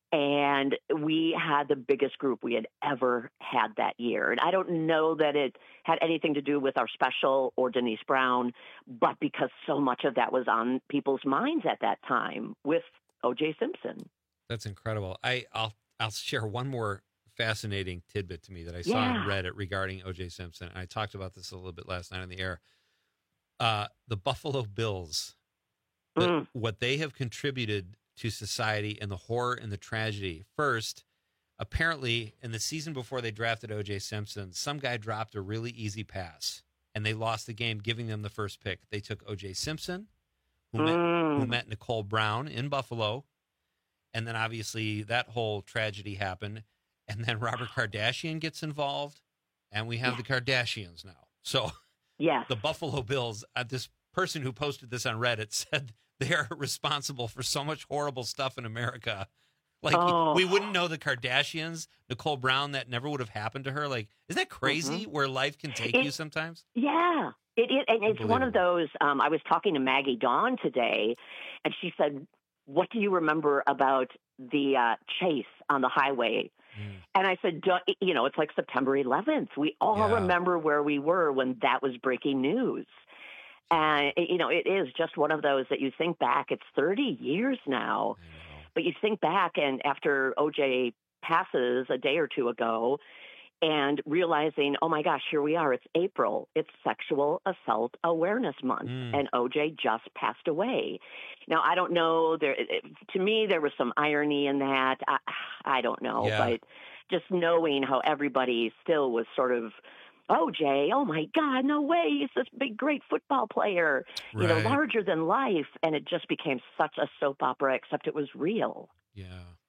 And we had the biggest group we had ever had that year. And I don't know that it had anything to do with our special or Denise Brown, but because so much of that was on people's minds at that time with O J Simpson. That's incredible. I, I'll I'll share one more fascinating tidbit to me that I saw yeah. on Reddit regarding O J Simpson. And I talked about this a little bit last night on the air. Uh, the Buffalo Bills, mm. the, what they have contributed to society and the horror and the tragedy. First, apparently in the season before they drafted O J Simpson, some guy dropped a really easy pass and they lost the game, giving them the first pick. They took O J Simpson, who, mm. met, who met Nicole Brown in Buffalo. And then obviously that whole tragedy happened. And then Robert Kardashian gets involved and we have yeah. the Kardashians now. So yes. the Buffalo Bills, uh, this person who posted this on Reddit said they are responsible for so much horrible stuff in America. Like oh. we wouldn't know the Kardashians, Nicole Brown, that never would have happened to her. Like, isn't that crazy mm-hmm. where life can take it, you sometimes? Yeah. It, it, and it's one of those, um, I was talking to Maggie Dawn today and she said, what do you remember about the uh, chase on the highway? Mm. And I said, you know, it's like September eleventh. We all yeah. remember where we were when that was breaking news. And, you know, it is just one of those that you think back, it's thirty years now, but you think back and after O J passes a day or two ago and realizing, oh my gosh, here we are, it's April, it's Sexual Assault Awareness Month, Mm. and O J just passed away. Now, I don't know, there. to me, there was some irony in that. I, I don't know, Yeah. but just knowing how everybody still was sort of, O J, oh my God, no way, he's this big, great football player, you know, Right. larger than life, and it just became such a soap opera, except it was real. Yeah.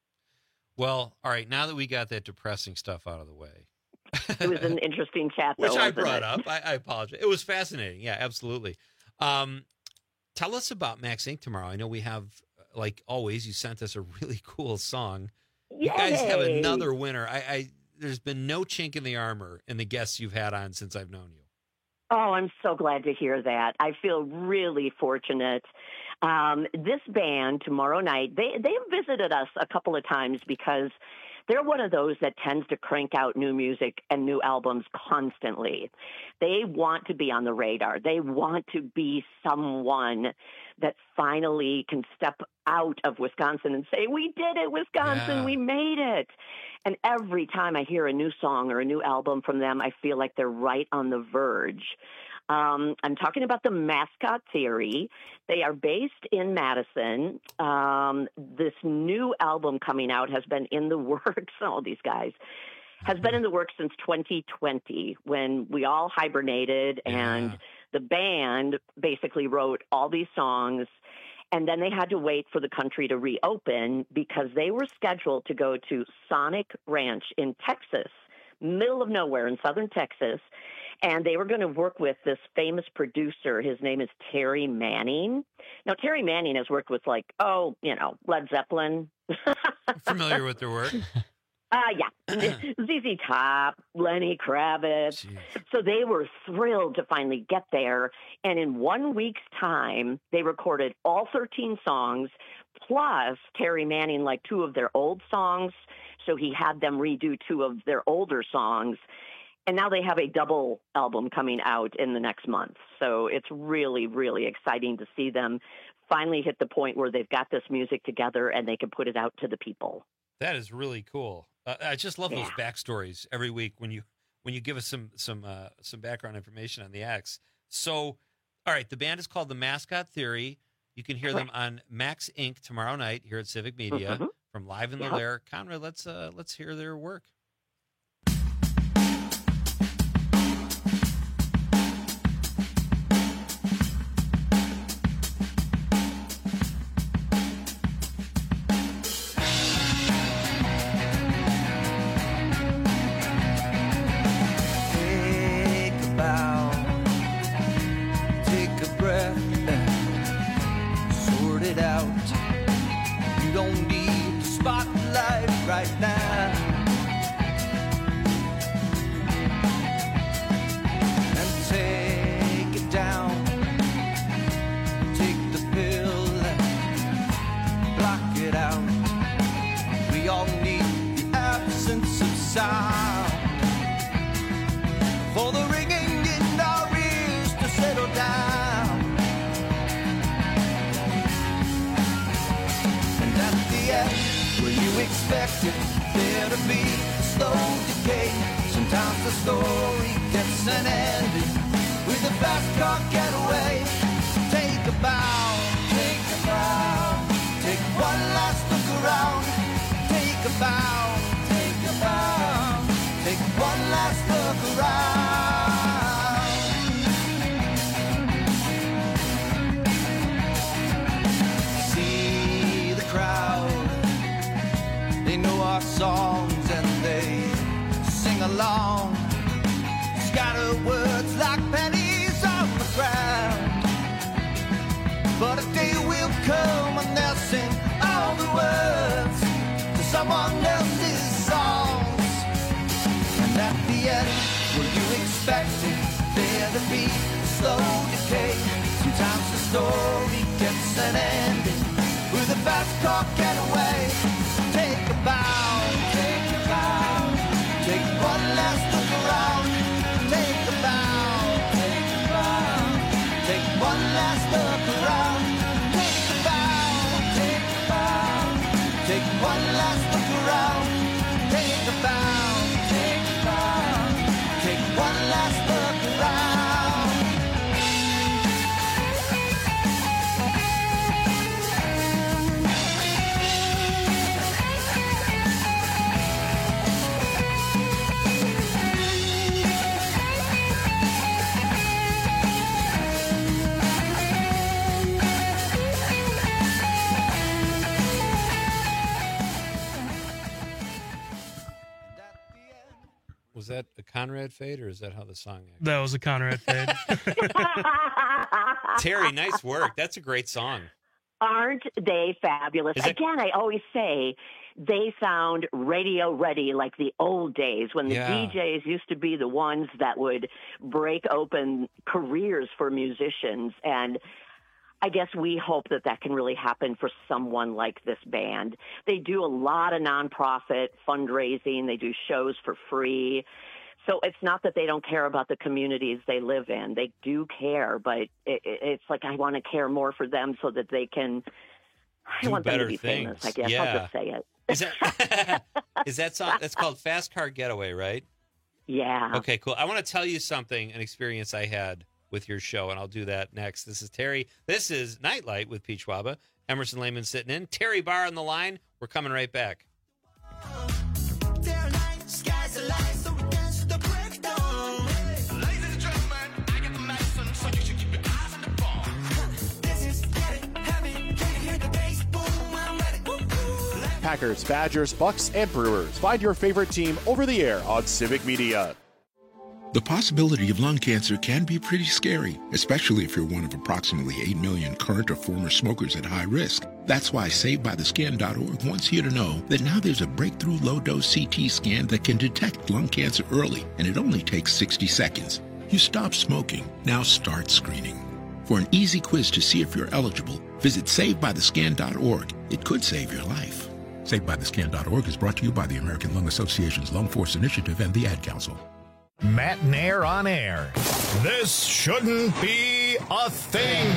Well, all right, now that we got that depressing stuff out of the way. It was an interesting chat, though, Which I wasn't brought it? up. I, I apologize. It was fascinating. Yeah, absolutely. Um, tell us about Max Incorporated tomorrow. I know we have, like always, you sent us a really cool song. You guys have Yay! another winner. I, I There's been no chink in the armor in the guests you've had on since I've known you. Oh, I'm so glad to hear that. I feel really fortunate. Um, this band, Tomorrow Night, they, they've visited us a couple of times because they're one of those that tends to crank out new music and new albums constantly. They want to be on the radar. They want to be someone that finally can step out of Wisconsin and say, we did it, Wisconsin, Yeah. we made it. And every time I hear a new song or a new album from them, I feel like they're right on the verge. Um, I'm talking about the Mascot Theory. They are based in Madison. Um, this new album coming out has been in the works, all these guys, has been in the works since twenty twenty when we all hibernated and the band basically wrote all these songs. And then they had to wait for the country to reopen because they were scheduled to go to Sonic Ranch in Texas, middle of nowhere in southern Texas. And they were going to work with this famous producer. His name is Terry Manning. Now, Terry Manning has worked with, like, oh, you know, Led Zeppelin. Familiar with their work? Uh, yeah. Z Z Top, Lenny Kravitz. Jeez. So they were thrilled to finally get there. And in one week's time, they recorded all thirteen songs, plus Terry Manning, like two of their old songs. So he had them redo two of their older songs. And now they have a double album coming out in the next month. So it's really, really exciting to see them finally hit the point where they've got this music together and they can put it out to the people. That is really cool. Uh, I just love Yeah. those backstories every week when you when you give us some some uh, some background information on the acts. So, all right, the band is called the Mascot Theory. You can hear them on Max Incorporated tomorrow night here at Civic Media Mhm. from Live in the Yep. Lair. Conrad, let's uh, let's hear their work. Take a bow, take a breath, sort it out. You don't need the spotlight right now. And take it down, take the pill, block it out. We all need the absence of sound. For the ringing in our ears to settle down. And at the end, where you expected there to be a slow decay, sometimes the story gets an ending with a fast car getaway. Take a bow, take a bow, take one last look around. Take a bow, take a bow, take one last look around. See the crowd, they know our songs and they sing along. Scatter words like pennies on the ground. But a day will come when they'll sing all the words to someone else's songs. And at the end, were you expecting there to be a slow decay? Sometimes the story gets an ending with a fast car getaway. Take a bow, take a bow, take one last look around. Take a bow, take a bow, take one last look around. Take a bow, take a bow, take one last look around. Take a bow, take a bow, take one last look around. Was that a Conrad fade, or is that how the song acted? That was a Conrad fade. Terry, nice work. That's a great song. Aren't they fabulous? Is it- Again, I always say they sound radio ready like the old days when the Yeah. D Js used to be the ones that would break open careers for musicians. And I guess we hope that that can really happen for someone like this band. They do a lot of nonprofit fundraising. They do shows for free. So it's not that they don't care about the communities they live in. They do care, but it, it, it's like I want to care more for them so that they can, I Do want them to better be famous, I things. guess. Yeah. I'll just say it. Is that is that song? That's called Fast Car Getaway, right? Yeah. Okay, cool. I want to tell you something, an experience I had with your show, and I'll do that next. This is Terry. This is Nightlight with Pete Schwaba. Emerson Lehman sitting in. Terry Barr on the line. We're coming right back. Skies are Packers, Badgers, Bucks, and Brewers. Find your favorite team over the air on Civic Media. The possibility of lung cancer can be pretty scary, especially if you're one of approximately eight million current or former smokers at high risk. That's why Saved By The Scan dot org wants you to know that now there's a breakthrough low-dose C T scan that can detect lung cancer early, and it only takes sixty seconds. You stop smoking, now start screening. For an easy quiz to see if you're eligible, visit Saved By The Scan dot org. It could save your life. Saved By The Scan dot org is brought to you by the American Lung Association's Lung Force Initiative and the Ad Council. Matt Nair on air. This shouldn't be a thing.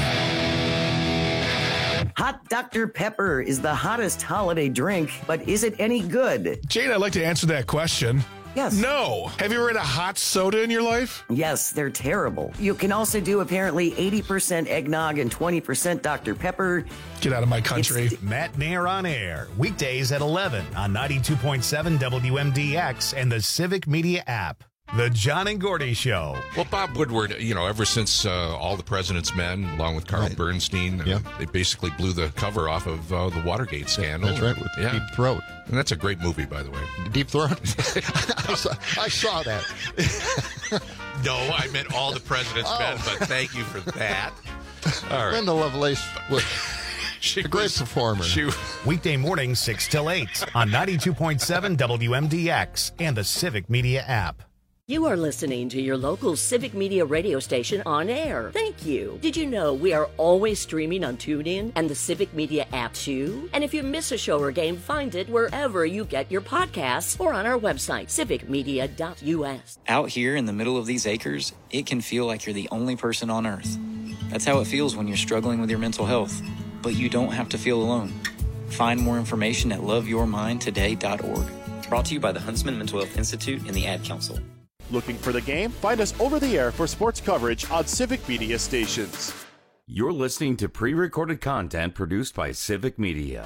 Hot Doctor Pepper is the hottest holiday drink, but is it any good? Jade, I'd like to answer that question. Yes. No. Have you ever had a hot soda in your life? Yes, they're terrible. You can also do apparently eighty percent eggnog and twenty percent Doctor Pepper. Get out of my country. It's Matt Nair on air. Weekdays at eleven on ninety-two point seven W M D X and the Civic Media app. The John and Gordy Show. Well, Bob Woodward, you know, ever since uh, All the President's Men, along with Carl Right. Bernstein, Yeah. uh, they basically blew the cover off of uh, the Watergate scandal. That's right, with yeah. Deep Throat. And that's a great movie, by the way. Deep Throat? I, saw, I saw that. No, I meant All the President's Oh. Men, but thank you for that. All right. Linda Lovelace was She a great was- performer. She, Weekday mornings, six till eight on ninety-two point seven W M D X and the Civic Media app. You are listening to your local Civic Media radio station on air. Thank you. Did you know we are always streaming on TuneIn and the Civic Media app too? And if you miss a show or game, find it wherever you get your podcasts or on our website, civic media dot U S. Out here in the middle of these acres, it can feel like you're the only person on Earth. That's how it feels when you're struggling with your mental health. But you don't have to feel alone. Find more information at love your mind today dot org. Brought to you by the Huntsman Mental Health Institute and the Ad Council. Looking for the game? Find us over the air for sports coverage on Civic Media stations. You're listening to pre-recorded content produced by Civic Media.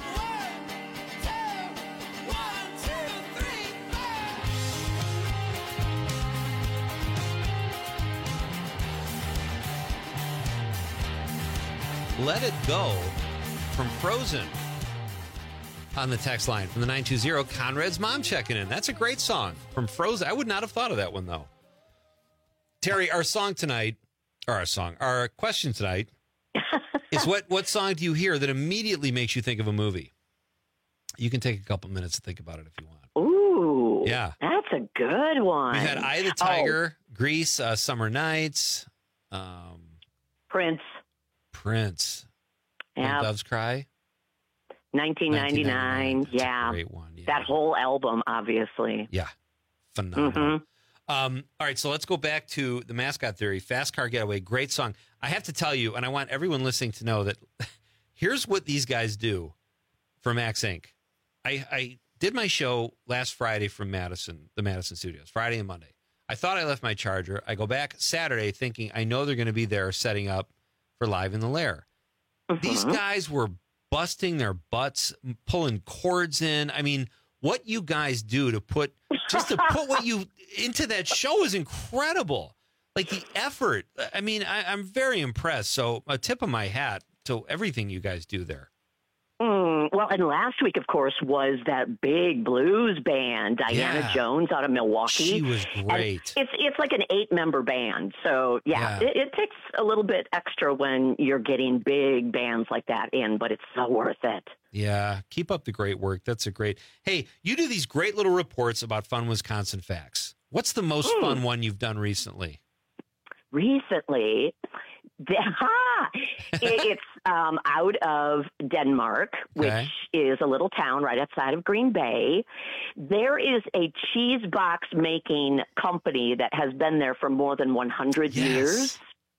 Let It Go from Frozen. On the text line from the nine two zero, Conrad's mom checking in. That's a great song from Frozen. I would not have thought of that one, though. Terry, our song tonight, or our song, our question tonight is what, what song do you hear that immediately makes you think of a movie? You can take a couple minutes to think about it if you want. Ooh. Yeah. That's a good one. We've had Eye of the Tiger, Grease, uh, Summer Nights, um, Prince. Prince. When Yeah. Doves Cry. nineteen ninety-nine. Yeah. Great one. Yeah. That whole album, obviously. Yeah. Phenomenal. Mhm. Um, all right, so let's go back to the mascot theory. Fast Car Getaway, great song. I have to tell you, and I want everyone listening to know that here's what these guys do for Max Incorporated. I, I did my show last Friday from Madison, the Madison Studios, Friday and Monday. I thought I left my charger. I go back Saturday thinking I know they're going to be there setting up for Live in the Lair. These guys were busting their butts, pulling cords in. I mean, what you guys do to put just to put what you into that show is incredible. Like the effort. I mean, I, I'm very impressed. So a tip of my hat to everything you guys do there. Mm, well, and last week, of course, was that big blues band, Diana Yeah. Jones out of Milwaukee. She was And great. it's it's like an eight member band, so yeah, Yeah. It, it takes a little bit extra when you're getting big bands like that in, but it's so worth it. Yeah, keep up the great work. That's a great. Hey, you do these great little reports about fun Wisconsin facts. What's the most Hmm. fun one you've done recently? Recently, the, ha, it, it's um, out of Denmark, which Okay. is a little town right outside of Green Bay. There is a cheese box making company that has been there for more than one hundred years.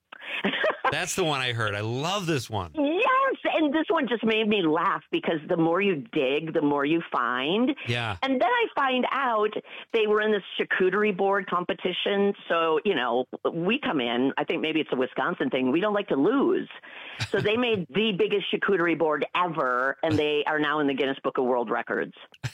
That's the one I heard. I love this one. Yes, and this one just made me laugh because the more you dig, the more you find. Yeah. And then I find out they were in this charcuterie board competition. So, you know, we come in, I think maybe it's a Wisconsin thing, we don't like to lose. So they made the biggest charcuterie board ever, and they are now in the Guinness Book of World Records.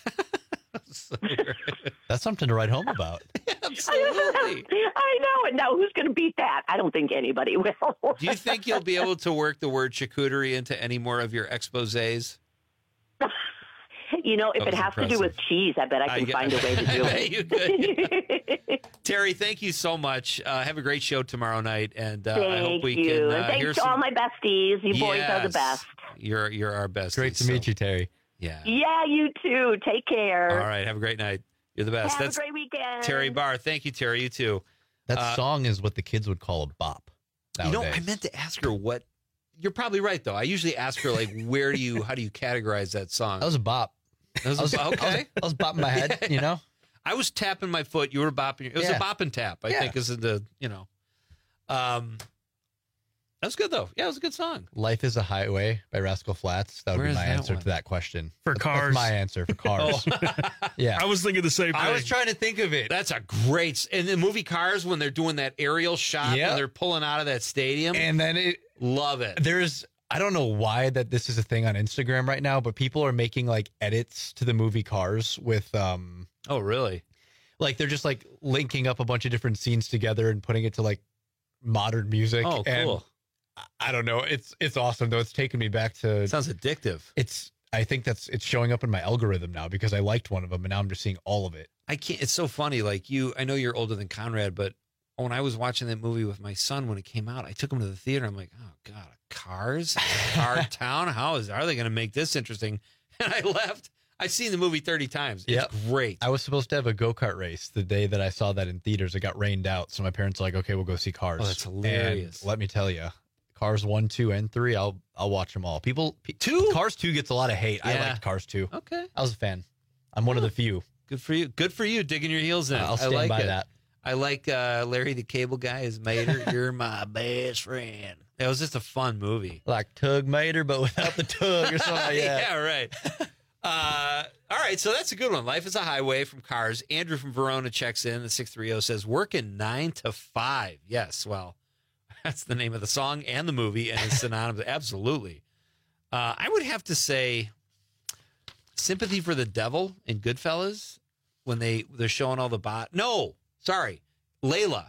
That's something to write home about. Absolutely. I know. And now who's going to beat that? I don't think anybody will. Do you think you'll be able to work the word charcuterie into any more of your exposés? You know, if That it was has to do with cheese, I bet I can I- find a way to do it. You could. Terry, thank you so much. Uh, have a great show tomorrow night, and uh, I hope Thank we you. can uh, Thanks hear to some... all my besties. You boys are the Yes. best. You're you're our best. Great to meet you, Terry. Yeah. Yeah, you too. Take care. All right. Have a great night. You're the best. Have That's a great weekend. Terry Barr. Thank you, Terry. You too. That Uh, song is what the kids would call a bop. You know, nowadays. I meant to ask her what. You're probably right, though. I usually ask her like, where do you, how do you categorize that song? That was a bop. That was, I was- a, okay. I was- I was bopping my head, you know? I was tapping my foot. You were bopping. It was Yeah. a bop and tap. I Yeah. think is the you know. Um, that was good though. Yeah, it was a good song. Life is a Highway by Rascal Flats. That would Where be is my that answer one? to that question. For That's- cars. That's my answer for cars. Yeah. I was thinking the same thing. I was trying to think of it. That's a great. In the movie Cars, when they're doing that aerial shot, Yeah. when they're pulling out of that stadium, And then it love it. there's I don't know why that this is a thing on Instagram right now, but people are making like edits to the movie Cars with um Oh, really? like they're just like linking up a bunch of different scenes together and putting it to like modern music. Oh, And cool. I- I don't know. It's it's awesome though. It's taken me back to Sounds addictive. it's I think that's it's showing up in my algorithm now because I liked one of them and now I'm just seeing all of it. I can't. It's so funny. Like you, I know you're older than Conrad, but when I was watching that movie with my son when it came out, I took him to the theater. I'm like, oh god, Cars, Car Town. How is are they going to make this interesting? And I left. I've seen the movie thirty times. It's Yep. great. I was supposed to have a go-kart race the day that I saw that in theaters. It got rained out. So my parents were like, okay, we'll go see Cars. Oh, that's hilarious. And let me tell you, Cars one, two, and three, I'll I'll watch them all. People, pe- Two? Cars two gets a lot of hate. I Yeah. liked Cars two. Okay. I was a fan. I'm one of the few. Good for you. Good for you. Digging your heels in. I'll I stand like by it. that. I like uh, Larry the Cable Guy as Mater. You're my best friend. That was just a fun movie. Like Tug Mater, but without the tug or something like that. Yeah, right. Uh, all right, so that's a good one. Life is a Highway from Cars. Andrew from Verona checks in. The six three zero says, working nine to five. Yes, well, that's the name of the song and the movie, and it's synonymous. Absolutely. Uh, I would have to say Sympathy for the Devil in Goodfellas when they, they're showing all the bot. No, sorry, Layla.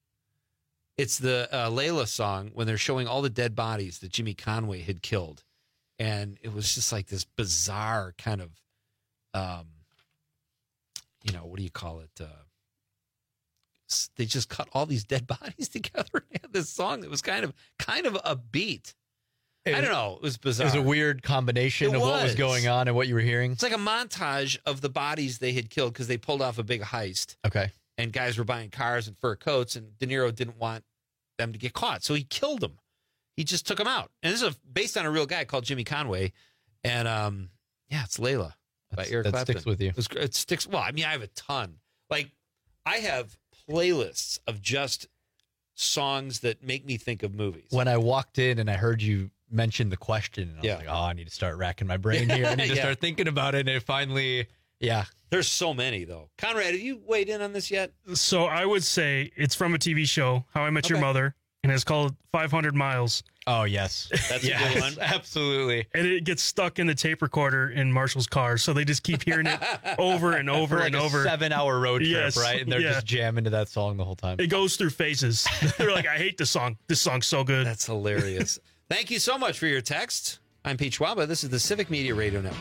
It's the uh, Layla song when they're showing all the dead bodies that Jimmy Conway had killed. And it was just like this bizarre kind of, um, you know, what do you call it? Uh, s- they just cut all these dead bodies together and had this song that was kind of, kind of a beat. I don't know. It was It bizarre. was a weird combination It of what was was. going on and what you were hearing. It's like a montage of the bodies they had killed because they pulled off a big heist. Okay. And guys were buying cars and fur coats, and De Niro didn't want them to get caught, so he killed them. He just took them out. And this is a, based on a real guy called Jimmy Conway. And um, yeah, it's Layla by That's- Eric that Clapton. sticks with you. It, was, it sticks. Well, I mean, I have a ton. Like, I have playlists of just songs that make me think of movies. When I walked in and I heard you mention the question, and I Yeah. was like, oh, I need to start racking my brain here. I need to Yeah. start thinking about it. And it finally, yeah. There's so many, though. Conrad, have you weighed in on this yet? So I would say it's from a T V show, How I Met Your Okay. Mother, and it's called five hundred miles. Oh, yes. That's a yes, good one. Absolutely. And it gets stuck in the tape recorder in Marshall's car. So they just keep hearing it over and over For like and a over. seven hour road trip, Yes, right? And they're yeah. just jamming to that song the whole time. It goes through phases. They're like, I hate this song. This song's so good. That's hilarious. Thank you so much for your text. I'm Pete Schwaba. This is the Civic Media Radio Network.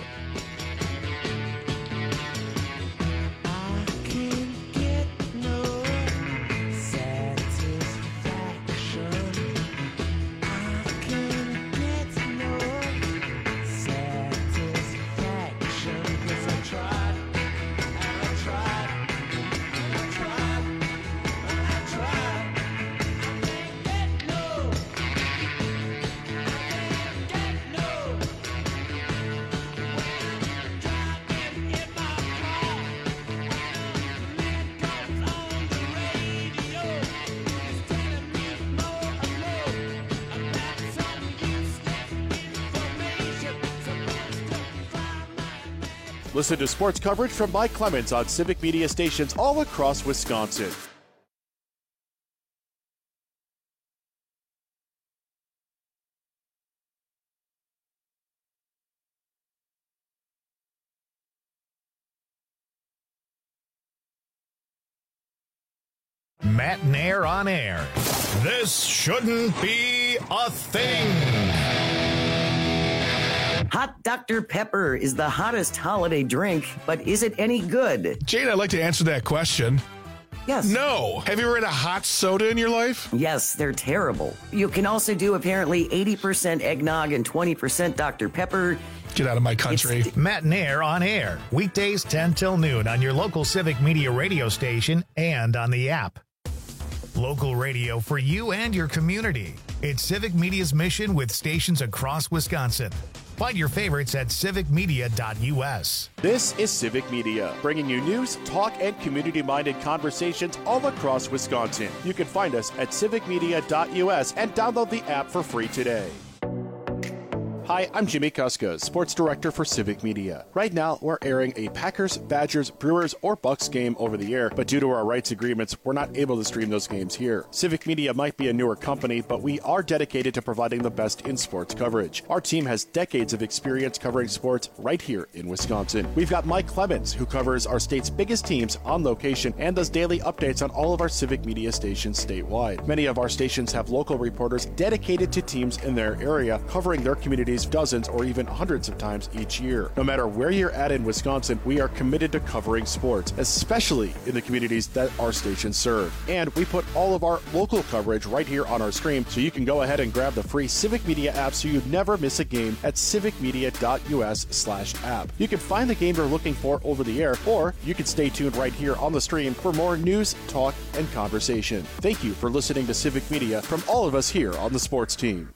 Listen to sports coverage from Mike Clemens on Civic Media stations all across Wisconsin. Matt and Air on air. This shouldn't be a thing. Hot Doctor Pepper is the hottest holiday drink, but is it any good? Jane, I'd like to answer that question. Yes. No. Have you ever had a hot soda in your life? Yes, they're terrible. You can also do apparently eighty percent eggnog and twenty percent Doctor Pepper. Get out of my country. It's Matt and Air on air. Weekdays ten till noon on your local Civic Media radio station and on the app. Local radio for you and your community. It's Civic Media's mission with stations across Wisconsin. Find your favorites at civic media dot u s. This is Civic Media, bringing you news, talk, and community-minded conversations all across Wisconsin. You can find us at civic media dot u s and download the app for free today. Hi, I'm Jimmy Kuska, Sports Director for Civic Media. Right now, we're airing a Packers, Badgers, Brewers, or Bucks game over the air, but due to our rights agreements, we're not able to stream those games here. Civic Media might be a newer company, but we are dedicated to providing the best in sports coverage. Our team has decades of experience covering sports right here in Wisconsin. We've got Mike Clemens, who covers our state's biggest teams on location and does daily updates on all of our Civic Media stations statewide. Many of our stations have local reporters dedicated to teams in their area, covering their communities dozens or even hundreds of times each year. No matter where you're at in Wisconsin, we are committed to covering sports, especially in the communities that our stations serve. And we put all of our local coverage right here on our stream, so you can go ahead and grab the free Civic Media app so you never miss a game at civic media dot u s slash app. You can find the game you're looking for over the air, or you can stay tuned right here on the stream for more news, talk, and conversation. Thank you for listening to Civic Media from all of us here on the sports team.